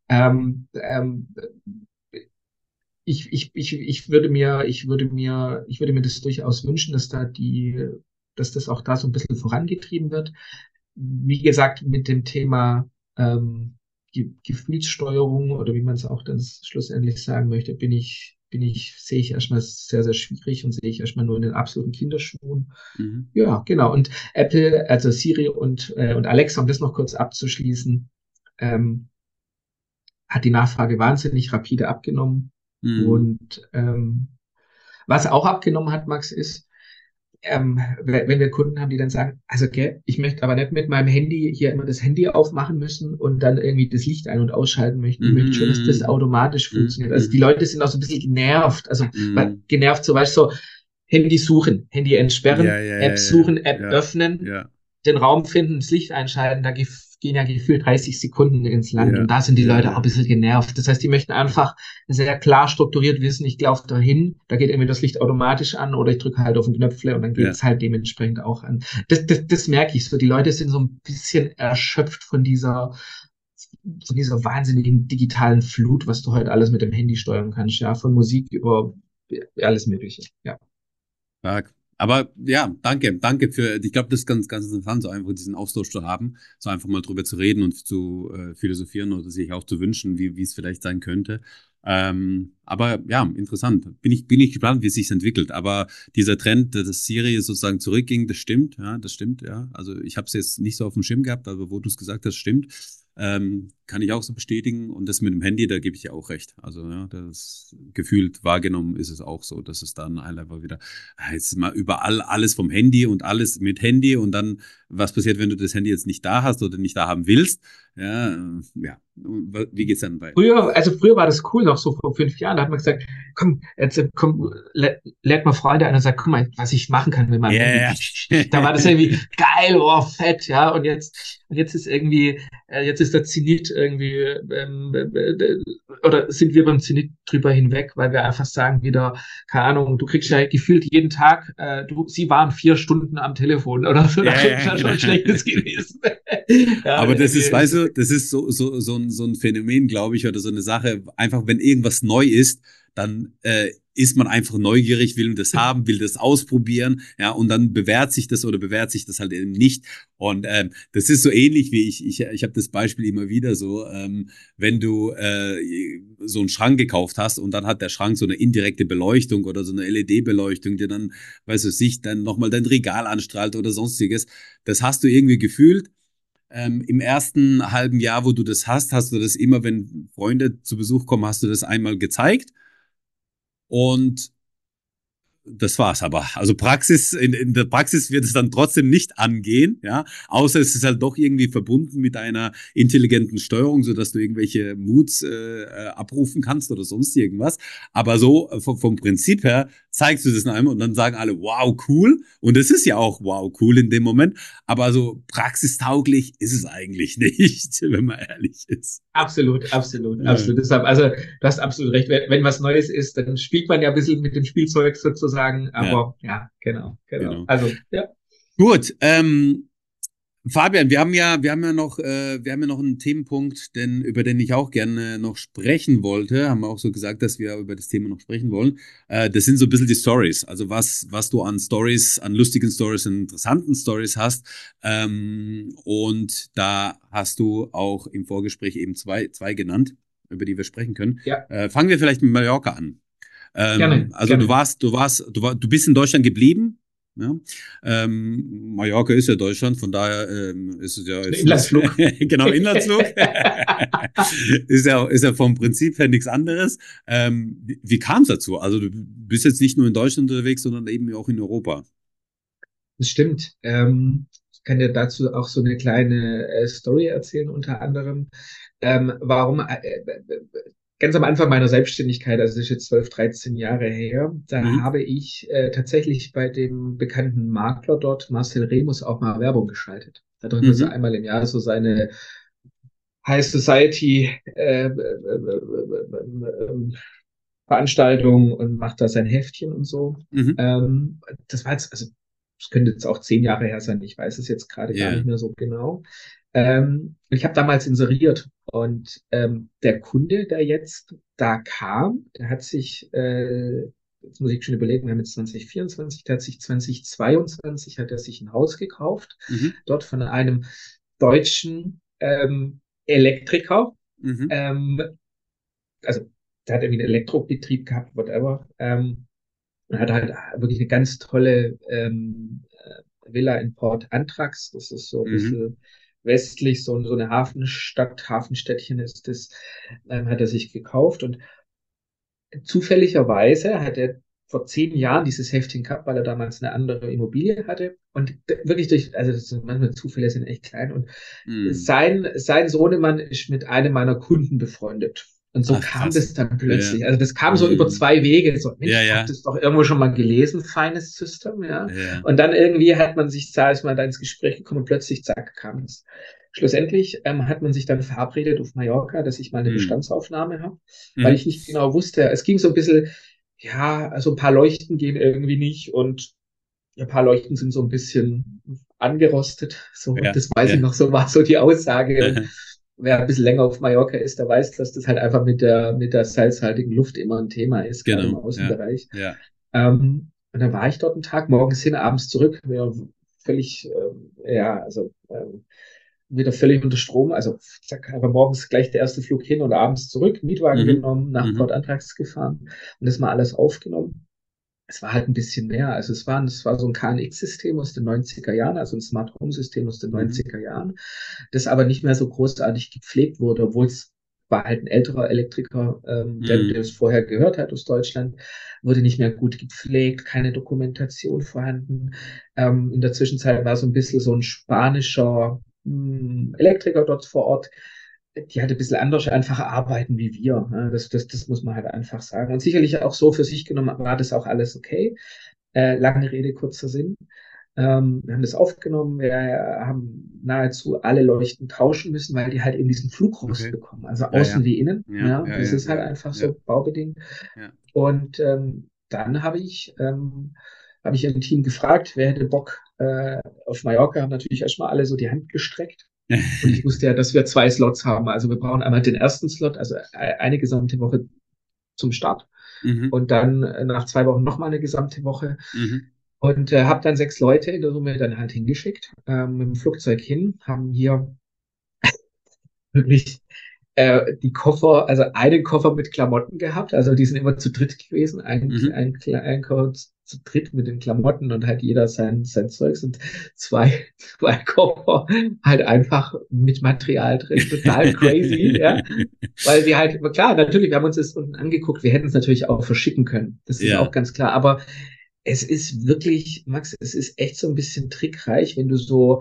Ähm, ähm, ich, ich, ich, ich würde mir, ich würde mir, ich würde mir das durchaus wünschen, dass da die, dass das auch da so ein bisschen vorangetrieben wird. Wie gesagt, mit dem Thema ähm, Ge Gefühlssteuerung oder wie man es auch dann schlussendlich sagen möchte, bin ich, bin ich, sehe ich erstmal sehr, sehr schwierig und sehe ich erstmal nur in den absoluten Kinderschuhen. Mhm. Ja, genau. Und Apple, also Siri und, äh, und Alexa, um das noch kurz abzuschließen, ähm, hat die Nachfrage wahnsinnig rapide abgenommen. Mhm. Und ähm, was auch abgenommen hat, Max, ist, ähm, wenn wir Kunden haben, die dann sagen, also okay, ich möchte aber nicht mit meinem Handy hier immer das Handy aufmachen müssen und dann irgendwie das Licht ein- und ausschalten möchten. Ich möchte schon, dass das Mhm. automatisch Mhm. funktioniert. Also die Mhm. Leute sind auch so ein bisschen genervt. Also weil- Mhm. genervt, so weißt du, so Handy suchen, Handy Ja, entsperren, ja, ja, App ja, suchen, App ja, öffnen, ja, den Raum finden, das Licht einschalten, da gef- gehen ja gefühlt dreißig Sekunden ins Land ja, und da sind die ja, Leute auch ein ja. bisschen genervt. Das heißt, die möchten einfach sehr klar strukturiert wissen, ich laufe da hin, da geht irgendwie das Licht automatisch an oder ich drücke halt auf den Knöpfle und dann geht Ja. es halt dementsprechend auch an. Das, das, das merke ich so. Die Leute sind so ein bisschen erschöpft von dieser von dieser wahnsinnigen digitalen Flut, was du heute alles mit dem Handy steuern kannst, ja, von Musik über alles Mögliche, ja. Stark. Aber ja, danke, danke für, ich glaube, das ist ganz, ganz interessant, so einfach diesen Austausch zu haben, so einfach mal drüber zu reden und zu äh, philosophieren oder sich auch zu wünschen, wie wie es vielleicht sein könnte. Ähm, aber ja, interessant. Bin ich, bin ich gespannt, wie es sich entwickelt. Aber dieser Trend, dass das Siri sozusagen zurückging, das stimmt, ja, das stimmt, ja. Also ich habe es jetzt nicht so auf dem Schirm gehabt, aber wo du es gesagt hast, stimmt. Ähm, kann ich auch so bestätigen. Und das mit dem Handy, da gebe ich ja auch recht. Also ja, das gefühlt wahrgenommen ist es auch so, dass es dann einfach wieder, jetzt ist mal überall alles vom Handy und alles mit Handy und dann, was passiert, wenn du das Handy jetzt nicht da hast oder nicht da haben willst? Ja, äh, ja. Wie geht's dann weiter? Früher, also früher war das cool, noch so vor fünf Jahren, da hat man gesagt, komm, jetzt komm, lä- lädt mal Freunde ein und sagt, guck mal, was ich machen kann mit meinem Ja, Handy. Da war das irgendwie geil, oh, fett, ja. Und jetzt, und jetzt ist irgendwie, äh, jetzt ist der Zenit irgendwie, ähm, äh, oder sind wir beim Zenit drüber hinweg, weil wir einfach sagen wieder, keine Ahnung, du kriegst ja gefühlt jeden Tag, äh, du, sie waren vier Stunden am Telefon oder so, ja, das ja, ist ja genau. schon schlechtes gewesen. Ja, Aber das ist, weißt irgendwie, du, das ist so, so, so ein, so ein Phänomen, glaube ich, oder so eine Sache. Einfach, wenn irgendwas neu ist, dann äh, ist man einfach neugierig, will das haben, will das ausprobieren, ja, und dann bewährt sich das oder bewährt sich das halt eben nicht. Und ähm, das ist so ähnlich wie ich, ich, ich habe das Beispiel immer wieder so, ähm, wenn du äh, so einen Schrank gekauft hast und dann hat der Schrank so eine indirekte Beleuchtung oder so eine L E D-Beleuchtung, die dann, weißt du, sich dann nochmal dein Regal anstrahlt oder sonstiges. Das hast du irgendwie gefühlt. Ähm, im ersten halben Jahr, wo du das hast, hast du das immer, wenn Freunde zu Besuch kommen, hast du das einmal gezeigt. Und das war's aber. Also Praxis, in, in der Praxis wird es dann trotzdem nicht angehen, ja. Außer es ist halt doch irgendwie verbunden mit einer intelligenten Steuerung, sodass du irgendwelche Moods äh, abrufen kannst oder sonst irgendwas. Aber so vom, vom Prinzip her zeigst du das einmal und dann sagen alle, wow, cool. Und es ist ja auch wow, cool in dem Moment. Aber so praxistauglich ist es eigentlich nicht, wenn man ehrlich ist. absolut, absolut, Ja. absolut. Deshalb, also, du hast absolut recht. Wenn, wenn was Neues ist, dann spielt man ja ein bisschen mit dem Spielzeug sozusagen. Aber ja, ja genau, genau. Genau. Also, ja. Gut, ähm, Fabian, wir haben ja, wir haben ja noch, äh, wir haben ja noch einen Themenpunkt, denn, über den ich auch gerne noch sprechen wollte. Haben wir auch so gesagt, dass wir über das Thema noch sprechen wollen. Äh, das sind so ein bisschen die Stories. Also was, was du an Stories, an lustigen Stories, an interessanten Stories hast. Ähm, und da hast du auch im Vorgespräch eben zwei, zwei genannt, über die wir sprechen können. Ja, Äh, fangen wir vielleicht mit Mallorca an. Ähm, gerne, also du gerne. warst, du warst, du war, du bist in Deutschland geblieben. Ja. Ähm, Mallorca ist ja Deutschland, von daher ähm, ist es ja Ein ist, Inlandsflug. genau Inlandsflug. ist ja ist ja vom Prinzip her nichts anderes. Ähm, wie wie kam es dazu? Also du bist jetzt nicht nur in Deutschland unterwegs, sondern eben auch in Europa. Das stimmt. Ähm, ich kann dir dazu auch so eine kleine äh, Story erzählen, unter anderem. Ähm, warum, äh, äh, ganz am Anfang meiner Selbstständigkeit, also das ist jetzt zwölf, dreizehn Jahre her, da Mhm. habe ich äh, tatsächlich bei dem bekannten Makler dort, Marcel Remus, auch mal Werbung geschaltet. Da drücken wir so Mhm. einmal im Jahr so seine High Society äh, äh, äh, äh, Veranstaltung und macht da sein Heftchen und so. Mhm. Ähm, das war jetzt, also das könnte jetzt auch zehn Jahre her sein, ich weiß es jetzt gerade gar Ja. nicht mehr so genau. Ähm, ich habe damals inseriert und ähm, der Kunde, der jetzt da kam, der hat sich, äh, jetzt muss ich schon überlegen, wir haben jetzt zwanzig vierundzwanzig, der hat sich zwanzig zweiundzwanzig, hat er sich ein Haus gekauft, Mhm. dort von einem deutschen ähm, Elektriker. Mhm. Ähm, also der hat irgendwie einen Elektrobetrieb gehabt, whatever. Ähm, und hat halt wirklich eine ganz tolle ähm, äh, Villa in Port Antrax. Das ist so ein Mhm. bisschen westlich, so, so eine Hafenstadt, Hafenstädtchen ist das, ähm, hat er sich gekauft. Und zufälligerweise hat er vor zehn Jahren dieses Heftchen gehabt, weil er damals eine andere Immobilie hatte. Und wirklich durch, also das sind, manchmal Zufälle sind echt klein. Und Mhm. sein, sein Sohnemann ist mit einem meiner Kunden befreundet. Und so Ach kam krass. das dann Ja. plötzlich. Also das kam so über Mhm. zwei Wege. So, Mensch, Ja, ich habe ja. das doch irgendwo schon mal gelesen, feines System, ja. Ja. Und dann irgendwie hat man sich, sag ich mal, da ins Gespräch gekommen und plötzlich, zack, kam es. Schlussendlich ähm, hat man sich dann verabredet auf Mallorca, dass ich mal eine Mhm. Bestandsaufnahme habe, weil Mhm. ich nicht genau wusste. Es ging so ein bisschen, ja, also ein paar Leuchten gehen irgendwie nicht und ein paar Leuchten sind so ein bisschen angerostet. So, und Ja. das weiß ich Ja. noch, so war so die Aussage. Und Aha. wer ein bisschen länger auf Mallorca ist, der weiß, dass das halt einfach mit der, mit der salzhaltigen Luft immer ein Thema ist, gerade im Genau. Ja. Außenbereich. Ja. Ähm, und dann war ich dort einen Tag, morgens hin, abends zurück, ja, völlig, ähm, ja, also ähm, wieder völlig unter Strom. Also zack, einfach morgens gleich der erste Flug hin und abends zurück, Mietwagen Mhm. genommen, nach Port Mhm. Antrax gefahren und das mal alles aufgenommen. Es war halt ein bisschen mehr. Also es war, es war so ein K N X-System aus den neunziger Jahren, also ein Smart Home-System aus den Mhm. neunziger Jahren, das aber nicht mehr so großartig gepflegt wurde, obwohl es war halt ein älterer Elektriker, ähm, der, der Mhm. es vorher gehört hat aus Deutschland, wurde nicht mehr gut gepflegt, keine Dokumentation vorhanden. Ähm, in der Zwischenzeit war so ein bisschen so ein spanischer mh, Elektriker dort vor Ort, die halt ein bisschen anders einfach arbeiten wie wir. Ne? Das, das, das muss man halt einfach sagen. Und sicherlich auch so für sich genommen war das auch alles okay. Äh, lange Rede, kurzer Sinn. Ähm, wir haben das aufgenommen, wir haben nahezu alle Leuchten tauschen müssen, weil die halt eben diesen Flugrost Okay. bekommen, also Ja, außen ja. wie innen. Ja, Ja, ja, das ja, ist halt ja, einfach ja. so baubedingt. Ja. Und ähm, dann habe ich, ähm, habe ich ein Team gefragt, wer hätte Bock äh, auf Mallorca, haben natürlich erstmal alle so die Hand gestreckt. Und ich wusste ja, dass wir zwei Slots haben. Also wir brauchen einmal den ersten Slot, also eine gesamte Woche zum Start. Mhm. Und dann äh, nach zwei Wochen nochmal eine gesamte Woche. Mhm. Und äh, habe dann sechs Leute in der Summe dann halt hingeschickt, ähm, mit dem Flugzeug hin, haben hier wirklich äh, die Koffer, also einen Koffer mit Klamotten gehabt, also die sind immer zu dritt gewesen, ein, Mhm. ein, ein Koffer zu dritt mit den Klamotten und halt jeder sein, sein Zeugs und zwei, zwei Koffer halt einfach mit Material drin, total crazy, ja, weil wir halt, klar, natürlich, wir haben uns das unten angeguckt, wir hätten es natürlich auch verschicken können, das ist Ja. auch ganz klar, aber es ist wirklich, Max, es ist echt so ein bisschen trickreich, wenn du so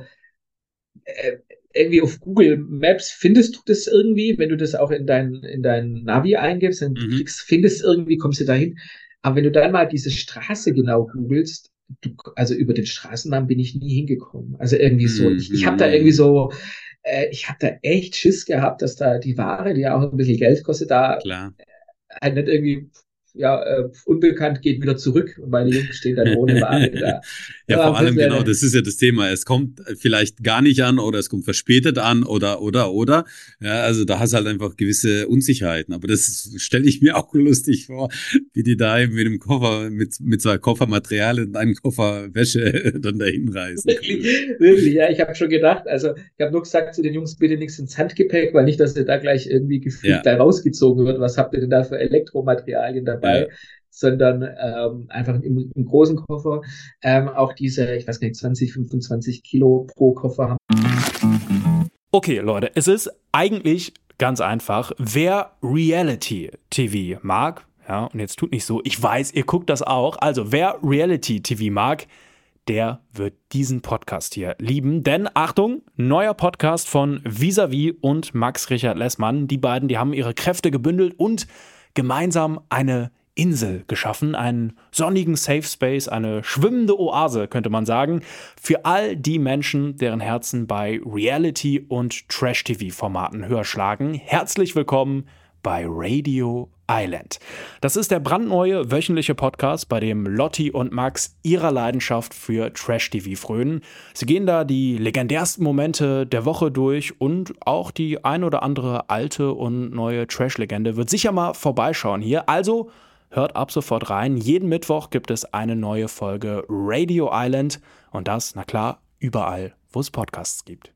äh, irgendwie auf Google Maps findest du das irgendwie, wenn du das auch in dein, in dein Navi eingibst, dann Mhm. kriegst, findest irgendwie, kommst du dahin. Aber wenn du dann mal diese Straße genau googelst, du, also über den Straßennamen bin ich nie hingekommen. Also irgendwie so, ich, ich habe da irgendwie so, äh, ich habe da echt Schiss gehabt, dass da die Ware, die ja auch ein bisschen Geld kostet, da Klar. halt nicht irgendwie, ja, äh, unbekannt geht wieder zurück und meine Jungs stehen dann ohne Ware da. Ja, Ja, vor allem, bisschen, genau, das ist ja das Thema. Es kommt vielleicht gar nicht an oder es kommt verspätet an oder, oder, oder. Ja, also da hast du halt einfach gewisse Unsicherheiten. Aber das stelle ich mir auch lustig vor, wie die da eben mit einem Koffer, mit, mit zwei Koffermaterial und einem Koffer Wäsche dann dahin reisen. Wirklich, wirklich, ja, ich habe schon gedacht, also ich habe nur gesagt zu den Jungs, bitte nichts ins Handgepäck, weil nicht, dass ihr da gleich irgendwie gefühlt Ja. gleich rausgezogen wird, was habt ihr denn da für Elektromaterialien dabei, Ja. sondern ähm, einfach im, im großen Koffer ähm, auch diese, ich weiß gar nicht, zwanzig, fünfundzwanzig Kilo pro Koffer haben. Okay, Leute, es ist eigentlich ganz einfach. Wer Reality-T V mag, ja, und jetzt tut nicht so, ich weiß, ihr guckt das auch, also wer Reality-T V mag, der wird diesen Podcast hier lieben. Denn, Achtung, neuer Podcast von Vis-a-vis und Max Richard Lessmann. Die beiden, die haben ihre Kräfte gebündelt und gemeinsam eine Insel geschaffen, einen sonnigen Safe Space, eine schwimmende Oase, könnte man sagen, für all die Menschen, deren Herzen bei Reality- und Trash-T V-Formaten höher schlagen. Herzlich willkommen bei Radio Island. Das ist der brandneue wöchentliche Podcast, bei dem Lotti und Max ihrer Leidenschaft für Trash-T V frönen. Sie gehen da die legendärsten Momente der Woche durch und auch die ein oder andere alte und neue Trash-Legende wird sicher mal vorbeischauen hier. Also hört ab sofort rein. Jeden Mittwoch gibt es eine neue Folge Radio Island und das, na klar, überall, wo es Podcasts gibt.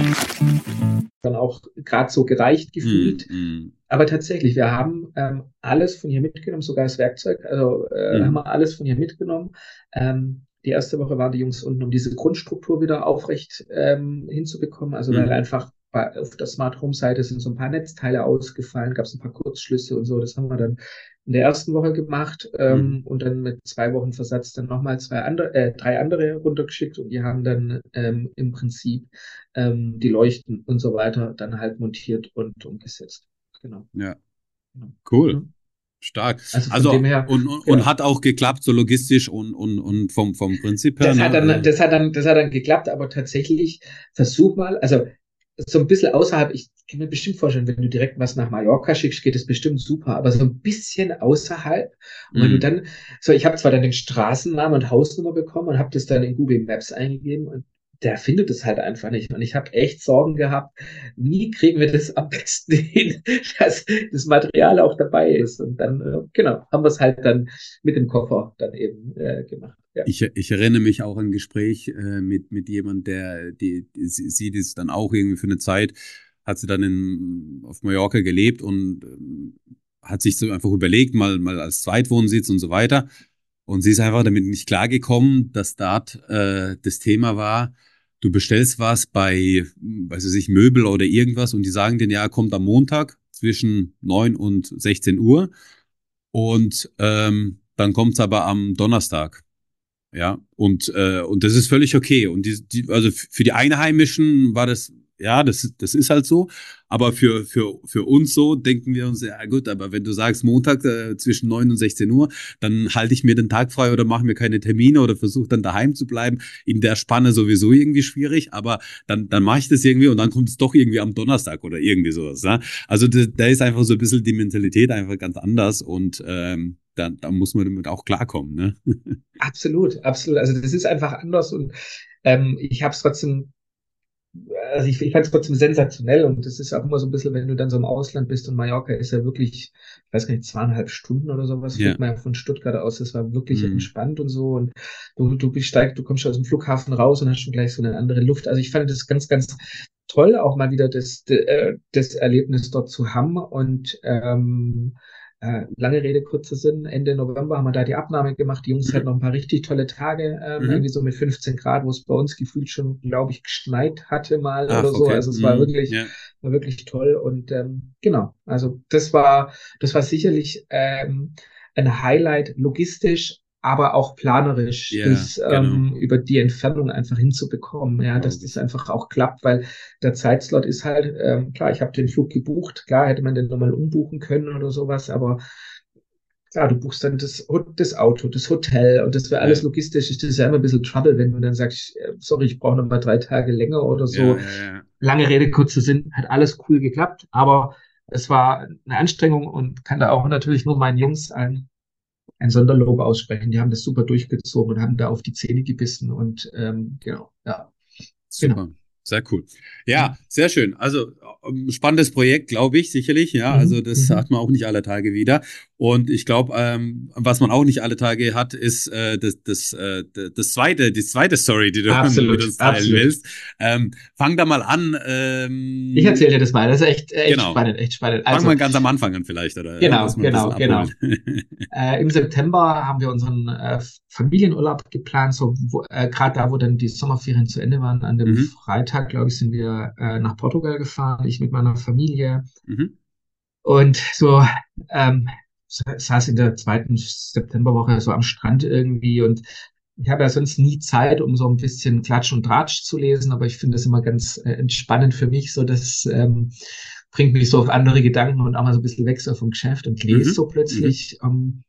Dann auch gerade so gereicht gefühlt. Mm, mm. Aber tatsächlich, wir haben ähm, alles von hier mitgenommen, sogar das Werkzeug, also äh, Mhm. haben wir alles von hier mitgenommen. Ähm, die erste Woche waren die Jungs unten, um diese Grundstruktur wieder aufrecht ähm, hinzubekommen. Also weil Mhm. einfach bei, auf der Smart Home Seite sind so ein paar Netzteile ausgefallen, gab es ein paar Kurzschlüsse und so. Das haben wir dann in der ersten Woche gemacht ähm, Mhm. und dann mit zwei Wochen Versatz dann nochmal zwei andere, äh, drei andere runtergeschickt und die haben dann ähm, im Prinzip ähm, die Leuchten und so weiter dann halt montiert und umgesetzt. Genau. Ja, Genau. cool. Mhm. Stark. Also von Also, dem her, und, und, genau. und hat auch geklappt, so logistisch und, und, und vom, vom Prinzip her. Das hat ne? dann, Also, das hat dann, das hat dann geklappt, aber tatsächlich versuch mal, also so ein bisschen außerhalb, ich kann mir bestimmt vorstellen, wenn du direkt was nach Mallorca schickst, geht es bestimmt super, aber so ein bisschen außerhalb. Und wenn du mm, dann, so ich habe zwar dann den Straßennamen und Hausnummer bekommen und habe das dann in Google Maps eingegeben und der findet es halt einfach nicht. Und ich habe echt Sorgen gehabt, wie kriegen wir das am besten hin, dass das Material auch dabei ist. Und dann, äh, genau, haben wir es halt dann mit dem Koffer dann eben äh, gemacht. Ja. Ich, ich erinnere mich auch an ein Gespräch äh, mit, mit jemand, der die, die, sie sieht es dann auch irgendwie für eine Zeit, hat sie dann in, auf Mallorca gelebt und ähm, hat sich so einfach überlegt, mal, mal als Zweitwohnsitz und so weiter. Und sie ist einfach damit nicht klargekommen, dass dort äh, das Thema war, du bestellst was bei, weiß ich nicht, Möbel oder irgendwas und die sagen dir, ja, kommt am Montag zwischen neun und sechzehn Uhr und ähm, dann kommt's aber am Donnerstag. Ja, und, äh, und das ist völlig okay. Und die, die, also für die Einheimischen war das ja, das, das ist halt so. Aber für, für, für uns so denken wir uns, ja gut, aber wenn du sagst Montag äh, zwischen neun und sechzehn Uhr, dann halte ich mir den Tag frei oder mache mir keine Termine oder versuche dann daheim zu bleiben. In der Spanne sowieso irgendwie schwierig, aber dann, dann mache ich das irgendwie und dann kommt es doch irgendwie am Donnerstag oder irgendwie sowas. Ne? Also da, da ist einfach so ein bisschen die Mentalität einfach ganz anders und ähm, da, da muss man damit auch klarkommen. Ne? Absolut, absolut. Also das ist einfach anders und ähm, ich habe es trotzdem Also ich, ich fand es trotzdem sensationell und das ist auch immer so ein bisschen, wenn du dann so im Ausland bist und Mallorca ist ja wirklich, ich weiß gar nicht, zweieinhalb Stunden oder sowas, Ja. fliegt man ja von Stuttgart aus, das war wirklich Mhm. entspannt und so und du, du besteigst, du kommst schon aus dem Flughafen raus und hast schon gleich so eine andere Luft. Also ich fand das ganz, ganz toll, auch mal wieder das, äh, das Erlebnis dort zu haben und ähm, äh, lange Rede, kurzer Sinn. Ende November haben wir da die Abnahme gemacht. Die Jungs Mhm. hatten noch ein paar richtig tolle Tage, ähm, Mhm. irgendwie so mit fünfzehn Grad, wo es bei uns gefühlt schon, glaube ich, geschneit hatte mal Ach, oder so. okay. Also es war Mhm. wirklich, Ja. war wirklich toll. Und ähm, genau, also das war, das war sicherlich ähm, ein Highlight logistisch, aber auch planerisch, Ja, das genau. ähm, über die Entfernung einfach hinzubekommen, ja, dass Glaub das ich. einfach auch klappt, weil der Zeitslot ist halt, ähm, klar, ich habe den Flug gebucht, klar hätte man den nochmal umbuchen können oder sowas, aber klar, du buchst dann das, das Auto, das Hotel und das wäre alles Ja. logistisch. Das ist ja immer ein bisschen Trouble, wenn du dann sagst, äh, sorry, ich brauche noch mal drei Tage länger oder so. Ja, ja, ja. Lange Rede, kurzer Sinn, hat alles cool geklappt, aber es war eine Anstrengung und kann da auch natürlich nur meinen Jungs ein, ein Sonderlob aussprechen. Die haben das super durchgezogen und haben da auf die Zähne gebissen und ähm, genau, ja, genau. Super. Sehr cool. Ja, sehr schön. Also ähm, spannendes Projekt, glaube ich, sicherlich. Ja, also Mhm, das mhm. hat man auch nicht alle Tage wieder. Und ich glaube, ähm, was man auch nicht alle Tage hat, ist äh, das, das, äh, das zweite, die zweite Story, die du Absolut, mit uns teilen absolut. willst. Ähm, fang da mal an. Ich Ähm, erzähle dir das mal, das ist echt, echt genau. spannend, echt spannend. Fang Also, mal ganz am Anfang an vielleicht, oder? Ja, genau, lass mal ein bisschen genau, abholen. Äh, im September haben wir unseren äh, Familienurlaub geplant, so wo, äh, gerade da, wo dann die Sommerferien zu Ende waren. An dem Mhm. Freitag, glaube ich, sind wir äh, nach Portugal gefahren, ich mit meiner Familie. Mhm. Und so ähm, sa- saß in der zweiten Septemberwoche so am Strand irgendwie und ich habe ja sonst nie Zeit, um so ein bisschen Klatsch und Tratsch zu lesen, aber ich finde das immer ganz äh, entspannend für mich, so das ähm, bringt mich so auf andere Gedanken und auch mal so ein bisschen weg so vom Geschäft und lese Mhm. so plötzlich ähm,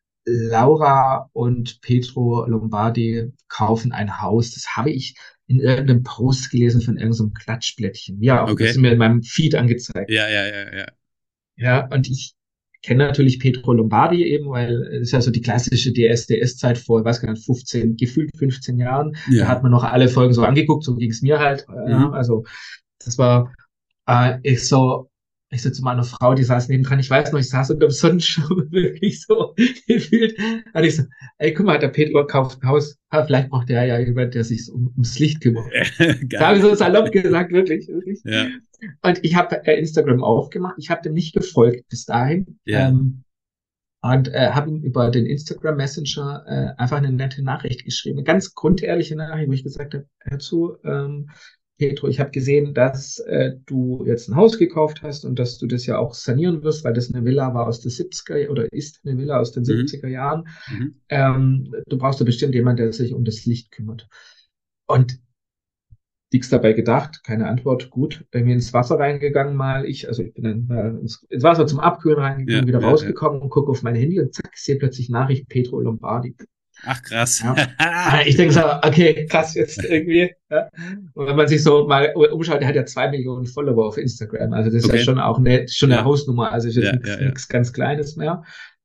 Laura und Pietro Lombardi kaufen ein Haus. Das habe ich in irgendeinem Post gelesen von irgendeinem so Klatschblättchen. Ja, auch das Okay. ist mir in meinem Feed angezeigt. Ja, ja, ja, ja. Ja, und ich kenne natürlich Pietro Lombardi eben, weil es ist ja so die klassische D S D S-Zeit vor, ich weiß gar nicht, fünfzehn, gefühlt fünfzehn Jahren. Da Ja. hat man noch alle Folgen so angeguckt, so ging es mir halt. Äh, Mhm. Also das war, äh, ich so, ich so zu meiner Frau, die saß nebendran, ich weiß noch, ich saß unter dem Sonnenschirm, wirklich so gefühlt. Und ich so, ey, guck mal, der Pedro kauft ein Haus, ah, vielleicht braucht der ja jemand, der sich um, ums Licht kümmert. Da habe ich so salopp gesagt, wirklich, wirklich. Ja. Und ich habe äh, Instagram aufgemacht, ich habe dem nicht gefolgt bis dahin. Ja. Ähm, und äh, habe ihm über den Instagram Messenger äh, einfach eine nette Nachricht geschrieben, eine ganz grundehrliche Nachricht, wo ich gesagt habe, hör zu, ähm, Petro, ich habe gesehen, dass äh, du jetzt ein Haus gekauft hast und dass du das ja auch sanieren wirst, weil das eine Villa war aus den siebziger oder ist eine Villa aus den Mhm. siebziger Jahren. Mhm. Ähm, du brauchst da bestimmt jemanden, der sich um das Licht kümmert. Und nichts dabei gedacht, keine Antwort, gut, irgendwie ins Wasser reingegangen mal, ich, also ich bin dann mal ins, ins Wasser zum Abkühlen reingegangen, Ja, wieder ja, rausgekommen und gucke auf mein Handy und zack, sehe plötzlich Nachricht Pietro Lombardi. Ach, krass. Ja. Ich denke so, okay, krass jetzt irgendwie. Ja. Und wenn man sich so mal umschaut, der hat ja zwei Millionen Follower auf Instagram, also das ist Okay. ja schon auch eine, schon eine Ja. Hausnummer, also ist jetzt Ja, nichts, ja, ja. nichts ganz Kleines mehr.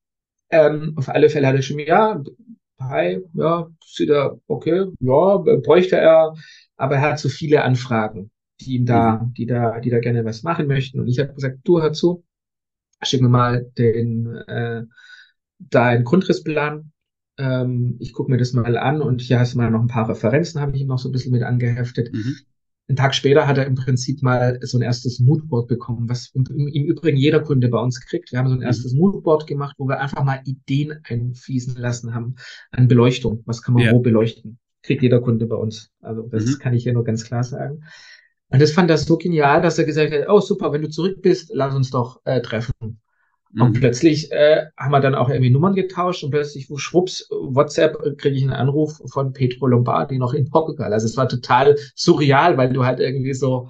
Ähm, auf alle Fälle hat er schon, ja, hi, ja, sieht er, okay, ja, bräuchte er, aber er hat so viele Anfragen, die ihm da, Mhm. die da, die da gerne was machen möchten. Und ich habe gesagt, du, hör zu, schick mir mal den, äh, deinen Grundrissplan. Ähm, ich gucke mir das mal an und hier hast du mal noch ein paar Referenzen, habe ich ihm noch so ein bisschen mit angeheftet. Mhm. Einen Tag später hat er im Prinzip mal so ein erstes Moodboard bekommen, was im, im Übrigen jeder Kunde bei uns kriegt. Wir haben so ein Mhm. erstes Moodboard gemacht, wo wir einfach mal Ideen einfließen lassen haben an Beleuchtung. Was kann man Ja. wo beleuchten? Kriegt jeder Kunde bei uns. Also das Mhm. kann ich hier nur ganz klar sagen. Und das fand er so genial, dass er gesagt hat, oh super, wenn du zurück bist, lass uns doch äh, treffen. Und Mhm. plötzlich äh, haben wir dann auch irgendwie Nummern getauscht und plötzlich, wo schwupps, WhatsApp, äh, kriege ich einen Anruf von Pietro Lombardi noch in Portugal. Also es war total surreal, weil du halt irgendwie so,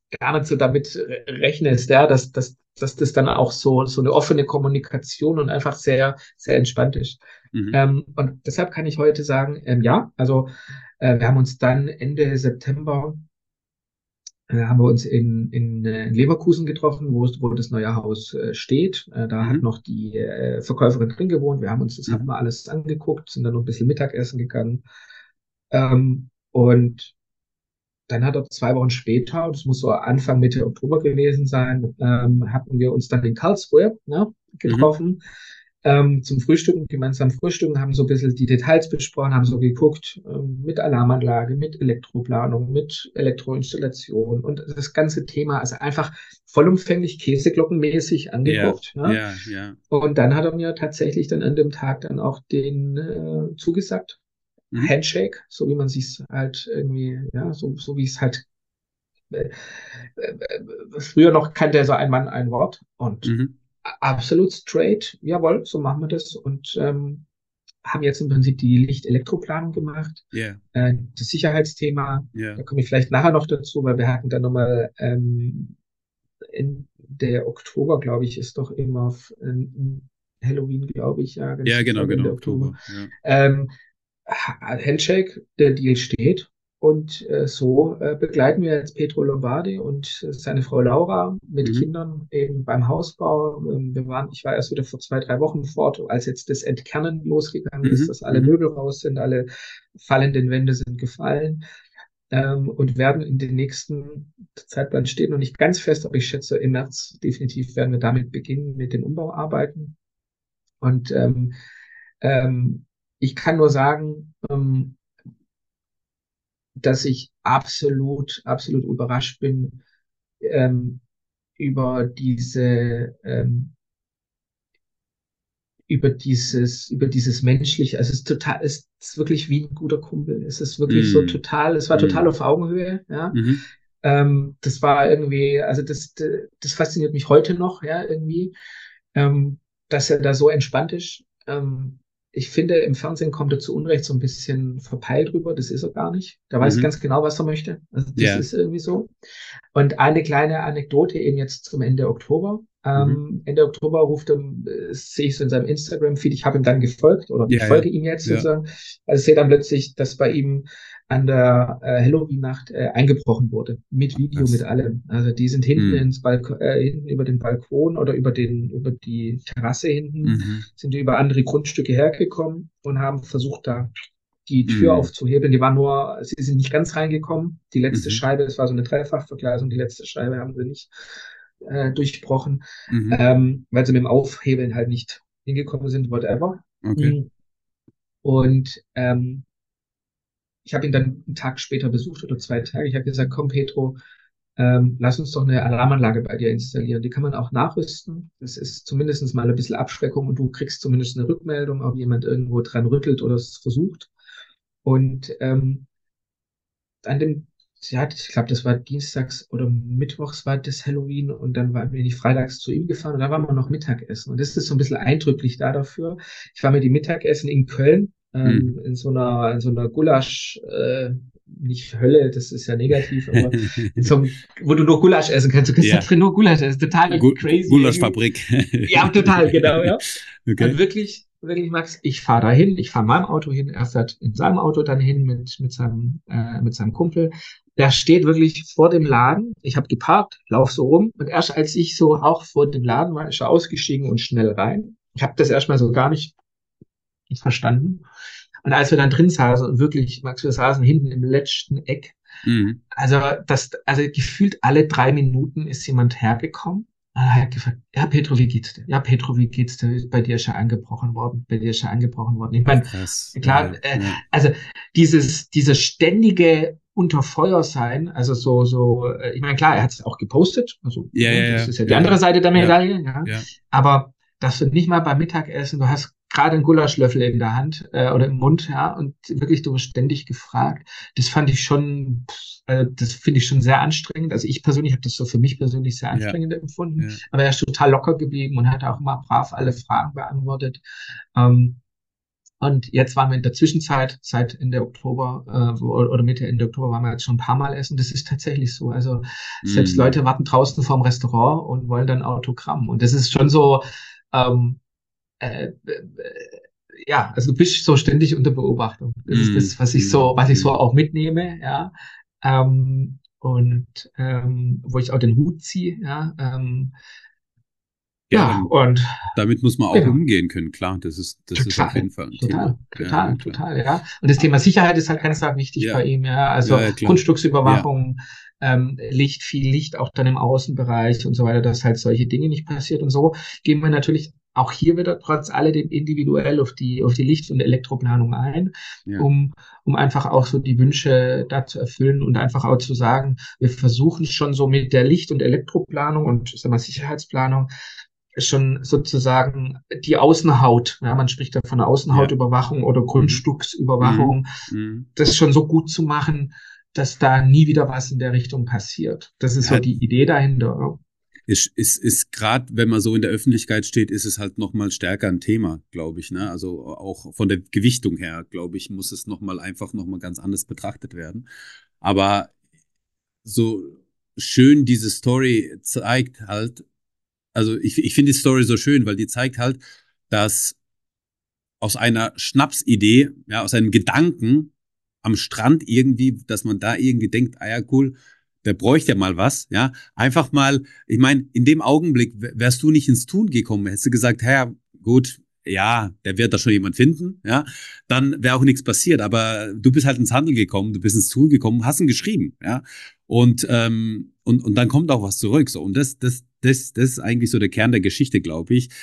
gar nicht so damit rechnest, ja, dass, dass, dass das dann auch so, so eine offene Kommunikation und einfach sehr, sehr entspannt ist. Mhm. Ähm, und deshalb kann ich heute sagen, ähm, ja, also äh, wir haben uns dann Ende September äh, haben wir uns in, in, in Leverkusen getroffen, wo, wo das neue Haus äh, steht. Äh, da mhm. hat noch die äh, Verkäuferin drin gewohnt. Wir haben uns das mhm. haben wir alles angeguckt, sind dann noch ein bisschen Mittagessen gegangen. Ähm, und dann hat er zwei Wochen später, das muss so Anfang, Mitte Oktober gewesen sein, ähm, hatten wir uns dann in Karlsruhe ne, getroffen mhm. ähm, zum Frühstücken, gemeinsam frühstücken, haben so ein bisschen die Details besprochen, haben so geguckt ähm, mit Alarmanlage, mit Elektroplanung, mit Elektroinstallation und das ganze Thema, also einfach vollumfänglich käseglockenmäßig angeguckt. Ja, ne? ja, ja. Und dann hat er mir tatsächlich dann an dem Tag dann auch den äh, zugesagt. Handshake, so wie man sich halt irgendwie, ja, so, so wie es halt äh, äh, früher noch kannte, so ein Mann, ein Wort und mhm. absolut straight, jawohl, so machen wir das und ähm, haben jetzt im Prinzip die Licht-Elektroplanung gemacht, yeah. äh, das Sicherheitsthema, yeah. da komme ich vielleicht nachher noch dazu, weil wir hatten dann nochmal ähm, in der Oktober, glaube ich, ist doch immer äh, Halloween, glaube ich, ja, ja, genau, genau, Oktober, Oktober. Ja. Ähm, Handshake, der Deal steht und äh, so äh, begleiten wir jetzt Pietro Lombardi und äh, seine Frau Laura mit mhm. Kindern eben beim Hausbau. Ähm, wir waren, ich war erst wieder vor zwei, drei Wochen fort, als jetzt das Entkernen losgegangen mhm. ist, dass alle mhm. Möbel raus sind, alle fallenden Wände sind gefallen ähm, und werden in den nächsten Zeitplan steht noch nicht ganz fest, aber ich schätze im März definitiv werden wir damit beginnen mit den Umbauarbeiten und ähm, ähm, ich kann nur sagen, ähm, dass ich absolut, absolut überrascht bin ähm, über diese, ähm, über dieses, über dieses menschliche. Also es ist total, es ist wirklich wie ein guter Kumpel. Es ist wirklich mm. so total. Es war total mm. auf Augenhöhe. Ja, mm-hmm. ähm, das war irgendwie, also das, das fasziniert mich heute noch. Ja, irgendwie, ähm, dass er da so entspannt ist. Ähm, Ich finde, im Fernsehen kommt er zu Unrecht so ein bisschen verpeilt rüber. Das ist er gar nicht. Der weiß mhm. ganz genau, was er möchte. Also das yeah. ist irgendwie so. Und eine kleine Anekdote eben jetzt zum Ende Oktober. Ähm, mhm. Ende Oktober ruft er, äh, sehe ich so in seinem Instagram-Feed, ich habe ihm dann gefolgt oder yeah, ich folge yeah. ihm jetzt sozusagen. Yeah. Also sehe dann plötzlich, dass bei ihm an der äh, Halloween-Nacht äh, eingebrochen wurde. Mit Video, das. mit allem. Also die sind hinten mhm. ins Balkon, äh, hinten über den Balkon oder über den, über die Terrasse hinten, mhm. sind die über andere Grundstücke hergekommen und haben versucht, da die Tür mhm. aufzuhebeln. Die waren nur, sie sind nicht ganz reingekommen. Die letzte mhm. Scheibe, es war so eine Dreifachverglasung, die letzte Scheibe haben sie nicht äh, durchbrochen, mhm. ähm, weil sie mit dem Aufhebeln halt nicht hingekommen sind, whatever. Okay. Und ähm, ich habe ihn dann einen Tag später besucht oder zwei Tage. Ich habe gesagt, komm Petro, ähm, lass uns doch eine Alarmanlage bei dir installieren. Die kann man auch nachrüsten. Das ist zumindest mal ein bisschen Abschreckung und du kriegst zumindest eine Rückmeldung, ob jemand irgendwo dran rüttelt oder es versucht. Und ähm, an dem, ja, ich glaube, das war dienstags oder mittwochs war das Halloween und dann waren wir nicht freitags zu ihm gefahren und da waren wir noch Mittagessen. Und das ist so ein bisschen eindrücklich da dafür. Ich war mit dem Mittagessen in Köln. Ähm, mhm. in so einer, in so einer Gulasch, äh, nicht Hölle, das ist ja negativ, aber in so einem, wo du nur Gulasch essen kannst. Du kannst ja drin nur Gulasch essen, total Gu- crazy. Gulaschfabrik. Ja, total, genau, ja. Okay. Und wirklich, wirklich, Max, ich fahre da hin, ich fahre meinem Auto hin, er fährt in seinem Auto dann hin mit, mit seinem, äh, mit seinem Kumpel. Der steht wirklich vor dem Laden. Ich habe geparkt, lauf so rum und erst als ich so auch vor dem Laden war, ist er ausgestiegen und schnell rein. Ich habe das erstmal so gar nicht verstanden. Und als wir dann drin saßen und wirklich, Max, wir saßen hinten im letzten Eck, mhm. also das, also gefühlt alle drei Minuten ist jemand hergekommen und hat gefragt, ja Petro, wie geht's dir? Ja Petro, wie geht's dir? Bei dir ist ja angebrochen worden, bei dir ist ja angebrochen worden. Ich meine, klar, ja, äh, ja. also dieses, dieses ständige unter Feuer sein, also so, so, ich meine, klar, er hat es auch gepostet, also ja, ja, das ja, ist ja die ja, andere Seite der Medaille, ja, ja. aber dass du nicht mal beim Mittagessen, du hast gerade einen Gulaschlöffel in der Hand äh, oder im Mund, ja, und wirklich, du wirst ständig gefragt. Das fand ich schon, äh, das finde ich schon sehr anstrengend. Also ich persönlich habe das so für mich persönlich sehr anstrengend ja. empfunden, ja. aber er ist total locker geblieben und hat auch immer brav alle Fragen beantwortet. Ähm, Und jetzt waren wir in der Zwischenzeit, seit Ende Oktober äh, oder Mitte, Ende Oktober waren wir jetzt schon ein paar Mal essen. Das ist tatsächlich so. Also selbst Mm. Leute warten draußen vorm Restaurant und wollen dann Autogramm. Und das ist schon so, ähm, äh, äh, ja, also du bist so ständig unter Beobachtung. Das ist das, was ich so, was ich so auch mitnehme, ja. Ähm, und ähm, wo ich auch den Hut ziehe, ja. Ähm, Ja, ja, dann, und damit muss man auch genau. umgehen können, klar. Das ist, das ist auf Total, jeden Fall ein total, Thema. Ja, total, ja, klar. total, ja. Und das Thema Sicherheit ist halt ganz arg wichtig Ja. bei ihm, ja. Also Ja, ja, klar. Grundstücksüberwachung, ähm, Licht, viel Licht auch dann im Außenbereich und so weiter, dass halt solche Dinge nicht passiert. Und so gehen wir natürlich auch hier wieder trotz alledem individuell auf die, auf die Licht- und Elektroplanung ein, Ja. um, um einfach auch so die Wünsche da zu erfüllen und einfach auch zu sagen, wir versuchen schon so mit der Licht- und Elektroplanung und, sag mal, Sicherheitsplanung schon sozusagen die Außenhaut, ja, man spricht da von Außenhautüberwachung oder Grundstücksüberwachung, Mhm. das schon so gut zu machen, dass da nie wieder was in der Richtung passiert. Das ist Ja. so die Idee dahinter. Ja. Ist, ist, ist gerade, wenn man so in der Öffentlichkeit steht, ist es halt nochmal stärker ein Thema, glaube ich. Ne? Also auch von der Gewichtung her, glaube ich, muss es nochmal einfach nochmal ganz anders betrachtet werden. Aber so schön diese Story zeigt halt, also ich, ich finde die Story so schön, weil die zeigt halt, dass aus einer Schnapsidee, ja, aus einem Gedanken am Strand irgendwie, dass man da irgendwie denkt, ah ja, cool, der bräuchte ja mal was, ja, einfach mal, ich meine, in dem Augenblick wärst du nicht ins Tun gekommen, hättest du gesagt, ja, gut, ja, der wird da schon jemand finden, ja, dann wäre auch nichts passiert, aber du bist halt ins Handeln gekommen, du bist ins Tun gekommen, hast ihn geschrieben, ja, und, ähm, und, und dann kommt auch was zurück, so, und das, das, das, das ist eigentlich so der Kern der Geschichte, glaube ich,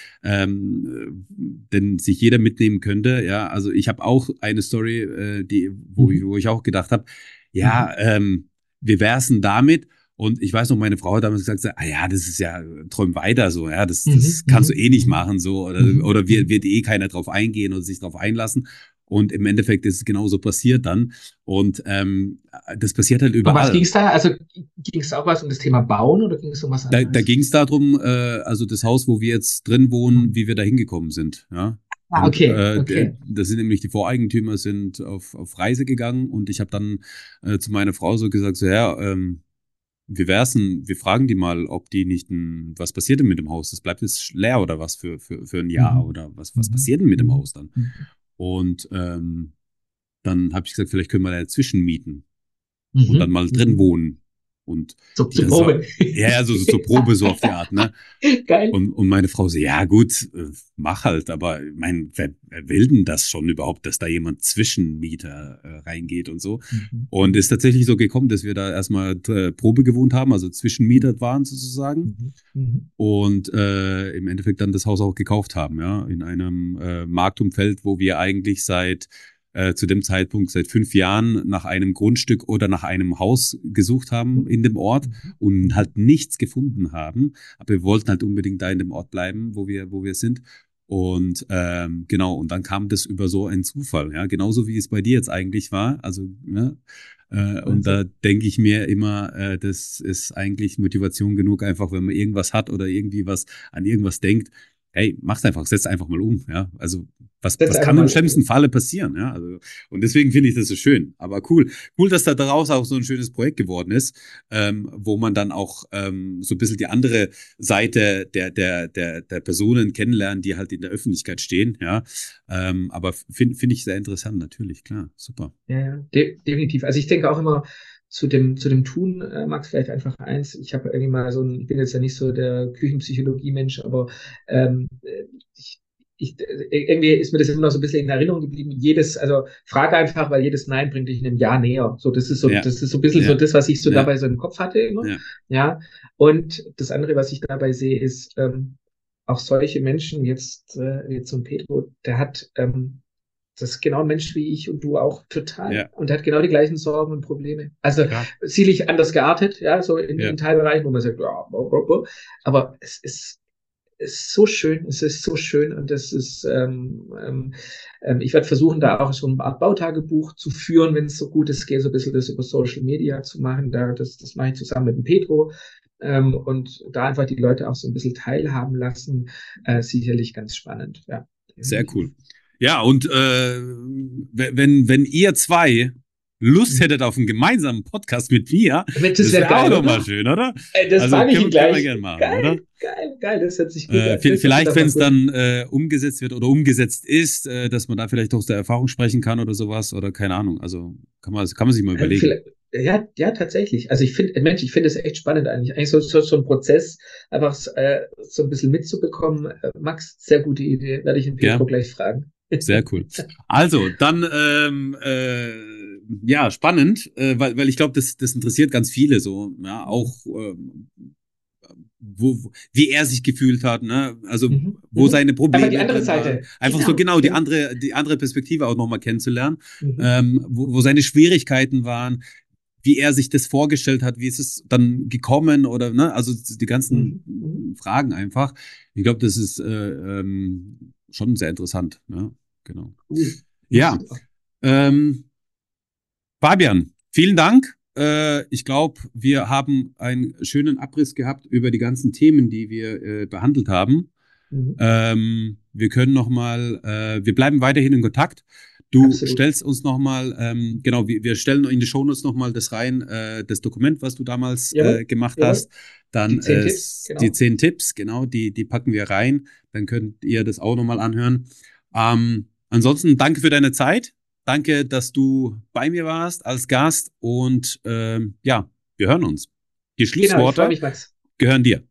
ähm, den sich jeder mitnehmen könnte, ja, also ich habe auch eine Story, äh, die, wo, Mhm. ich, wo ich auch gedacht habe, ja, Mhm. ähm, wie wär's denn damit? Und ich weiß noch, meine Frau hat damals gesagt, so, ah ja, das ist ja, träum weiter so, ja, das, das Mhm. kannst du Mhm. eh nicht Mhm. machen, so, oder, Mhm. oder wird, Mhm. wird eh keiner drauf eingehen oder sich drauf einlassen. Und im Endeffekt ist es genauso passiert dann. Und ähm, das passiert halt Um was überall. ging es da? Also ging es auch was um das Thema Bauen oder ging es um was Da, anderes? da ging es darum, äh, also das Haus, wo wir jetzt drin wohnen, wie wir da hingekommen sind, ja. Ah, Und okay, äh, okay. da sind nämlich die Voreigentümer sind auf, auf Reise gegangen und ich habe dann äh, zu meiner Frau so gesagt, so ja, ähm, wie wär's denn, wir fragen die mal, ob die nicht ein, was passiert denn mit dem Haus? Das bleibt jetzt leer oder was für, für, für ein Jahr Mhm. oder was, was Mhm. passiert denn mit dem Mhm. Haus dann? Mhm. Und ähm, dann habe ich gesagt, vielleicht können wir da dazwischen mieten und dann Mhm. mal drin Mhm. wohnen. Und So die, zur das war, Probe. ja, ja, so, so zur Probe, so auf die Art, ne? Geil. Und, und meine Frau so, ja gut, äh, mach halt, aber ich mein, wer, wer will denn das schon überhaupt, dass da jemand Zwischenmieter äh, reingeht und so? Mhm. Und ist tatsächlich so gekommen, dass wir da erstmal äh, Probe gewohnt haben, also Zwischenmieter waren sozusagen. Mhm. Mhm. Und äh, im Endeffekt dann das Haus auch gekauft haben, ja, in einem äh, Marktumfeld, wo wir eigentlich seit äh, zu dem Zeitpunkt seit fünf Jahren nach einem Grundstück oder nach einem Haus gesucht haben in dem Ort und halt nichts gefunden haben. Aber wir wollten halt unbedingt da in dem Ort bleiben, wo wir, wo wir sind. Und ähm, genau, und dann kam das über so einen Zufall, ja, genauso wie es bei dir jetzt eigentlich war. Also, ne? Äh, und da denke ich mir immer, äh, das ist eigentlich Motivation genug, einfach wenn man irgendwas hat oder irgendwie was an irgendwas denkt. Hey, mach's einfach, setz einfach mal um, ja. Also was, Setz was einfach kann im mal schlimmsten um. Falle passieren, ja? Also und deswegen finde ich das so schön. Aber cool, cool, dass da daraus auch so ein schönes Projekt geworden ist, ähm, wo man dann auch ähm, so ein bisschen die andere Seite der der der der Personen kennenlernen, die halt in der Öffentlichkeit stehen, ja. Ähm, aber finde finde ich sehr interessant, natürlich, klar, super. Ja, ja, de definitiv. Also ich denke auch immer zu dem, zu dem Tun, äh, Max, vielleicht einfach eins. Ich habe irgendwie mal so ein, ich bin jetzt ja nicht so der Küchenpsychologie-Mensch, aber ähm, äh, ich, ich, äh, irgendwie ist mir das immer noch so ein bisschen in Erinnerung geblieben. Jedes, also frage einfach, weil jedes Nein bringt dich einem Ja näher. So, das ist so, Ja, das ist so ein bisschen so ja, das, was ich so ja, dabei so im Kopf hatte immer. ja, Ja. Und das andere, was ich dabei sehe, ist, ähm, auch solche Menschen, jetzt, äh, jetzt so ein Pedro, der hat, ähm, das ist genau ein Mensch wie ich und du auch total. ja, Und hat genau die gleichen Sorgen und Probleme. Also klar, sicherlich anders geartet, ja, so in, ja, in Teilbereichen, wo man sagt, ja, aber es ist, ist so schön, es ist so schön und das ist, ähm, ähm, ich werde versuchen, da auch so eine Art Bautagebuch zu führen, wenn es so gut ist, gehe so ein bisschen das über Social Media zu machen. Da, das, das mache ich zusammen mit dem Pedro. Ähm, und da einfach die Leute auch so ein bisschen teilhaben lassen, äh, sicherlich ganz spannend, ja. sehr cool. Ja, und äh, wenn, wenn ihr zwei Lust hättet auf einen gemeinsamen Podcast mit mir, Mensch, das wäre wär auch geil, nochmal oder? schön, oder? Ey, das Also frage ich können, ihn gleich. können wir gerne machen, geil, oder? geil, geil, das hört sich gut Äh, an. Das vielleicht, hört wenn sich es doch mal dann äh, umgesetzt wird oder umgesetzt ist, äh, dass man da vielleicht aus der Erfahrung sprechen kann oder sowas oder keine Ahnung. Also kann man, kann man sich mal gut. überlegen. Vielleicht- Ja, ja, tatsächlich. Also ich finde, Mensch, ich finde es echt spannend eigentlich. Eigentlich so, so, so ein Prozess, einfach äh, so ein bisschen mitzubekommen. Äh, Max, sehr gute Idee. Werde ich den Pietro Ja. gleich fragen. Sehr cool. Also, dann, ähm, äh, ja, spannend, äh, weil, weil ich glaube, das, das interessiert ganz viele so, ja, auch, ähm, wo, wo- wie er sich gefühlt hat, ne, also, Mhm. wo Mhm. seine Probleme Aber die andere drin waren. Seite. Einfach Genau, so genau die genau. andere, die andere Perspektive auch nochmal kennenzulernen, Mhm. ähm, wo, wo seine Schwierigkeiten waren, wie er sich das vorgestellt hat, wie ist es dann gekommen oder, ne, also die ganzen Mhm. Mhm. Fragen einfach. Ich glaube, das ist äh, ähm, schon sehr interessant, ne, genau. Cool. Ja, Super. ähm, Fabian, vielen Dank. Äh, ich glaube, wir haben einen schönen Abriss gehabt über die ganzen Themen, die wir äh, behandelt haben. Mhm. Ähm, wir können noch mal, äh, wir bleiben weiterhin in Kontakt. Du Absolut. stellst uns noch mal, ähm, genau, wir, wir stellen in die Shownotes noch mal das rein, äh, das Dokument, was du damals Jawohl, äh, gemacht jawohl. hast. Dann Die zehn äh, Tipps, genau. die zehn Tipps, genau, die, die packen wir rein. Dann könnt ihr das auch noch mal anhören. Ähm, ansonsten danke für deine Zeit. Danke, dass du bei mir warst als Gast und ähm, ja, wir hören uns. Die Genau, ich freue Schlussworte mich, Max. gehören dir.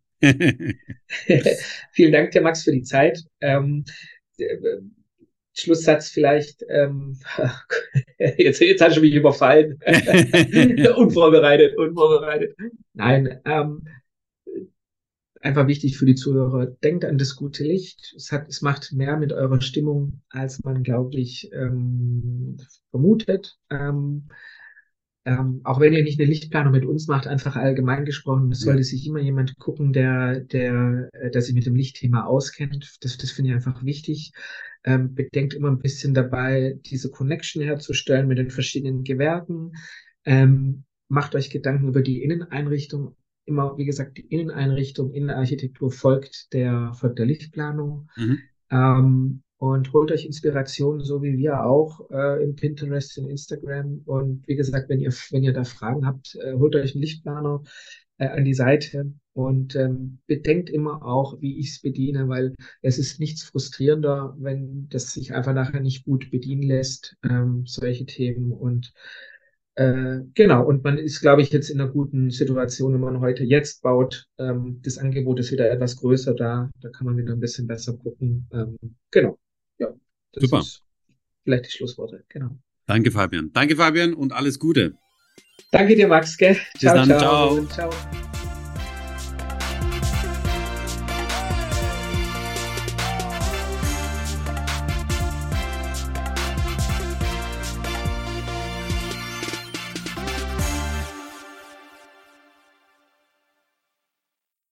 Vielen Dank dir, Max, für die Zeit. Ähm, äh, Schlusssatz vielleicht. Ähm, jetzt, jetzt hast du mich überfallen. unvorbereitet, unvorbereitet. Nein, ähm, einfach wichtig für die Zuhörer. Denkt an das gute Licht. Es hat, es macht mehr mit eurer Stimmung, als man, glaube ich, ähm, vermutet. Ähm, Ähm, auch wenn ihr nicht eine Lichtplanung mit uns macht, einfach allgemein gesprochen, es Ja. sollte sich immer jemand gucken, der, der, äh, der sich mit dem Lichtthema auskennt. Das, das finde ich einfach wichtig. Ähm, bedenkt immer ein bisschen dabei, diese Connection herzustellen mit den verschiedenen Gewerken. Ähm, macht euch Gedanken über die Inneneinrichtung. Immer, wie gesagt, die Inneneinrichtung, Innenarchitektur folgt der, folgt der Lichtplanung. Mhm. Ähm, und holt euch Inspiration, so wie wir auch, äh, in Pinterest, in Instagram. Und wie gesagt, wenn ihr, wenn ihr da Fragen habt, äh, holt euch einen Lichtplaner äh, an die Seite und ähm, bedenkt immer auch, wie ich es bediene, weil es ist nichts frustrierender, wenn das sich einfach nachher nicht gut bedienen lässt, ähm, solche Themen. Und äh, genau, und man ist, glaube ich, jetzt in einer guten Situation, wenn man heute jetzt baut. Ähm, das Angebot ist wieder etwas größer da, da kann man wieder ein bisschen besser gucken. Ähm, genau, ja, das Super. ist vielleicht die Schlussworte. Genau. Danke, Fabian. Danke, Fabian, und alles Gute. Danke dir, Max. Gell? Bis dann. Ciao. Ciao.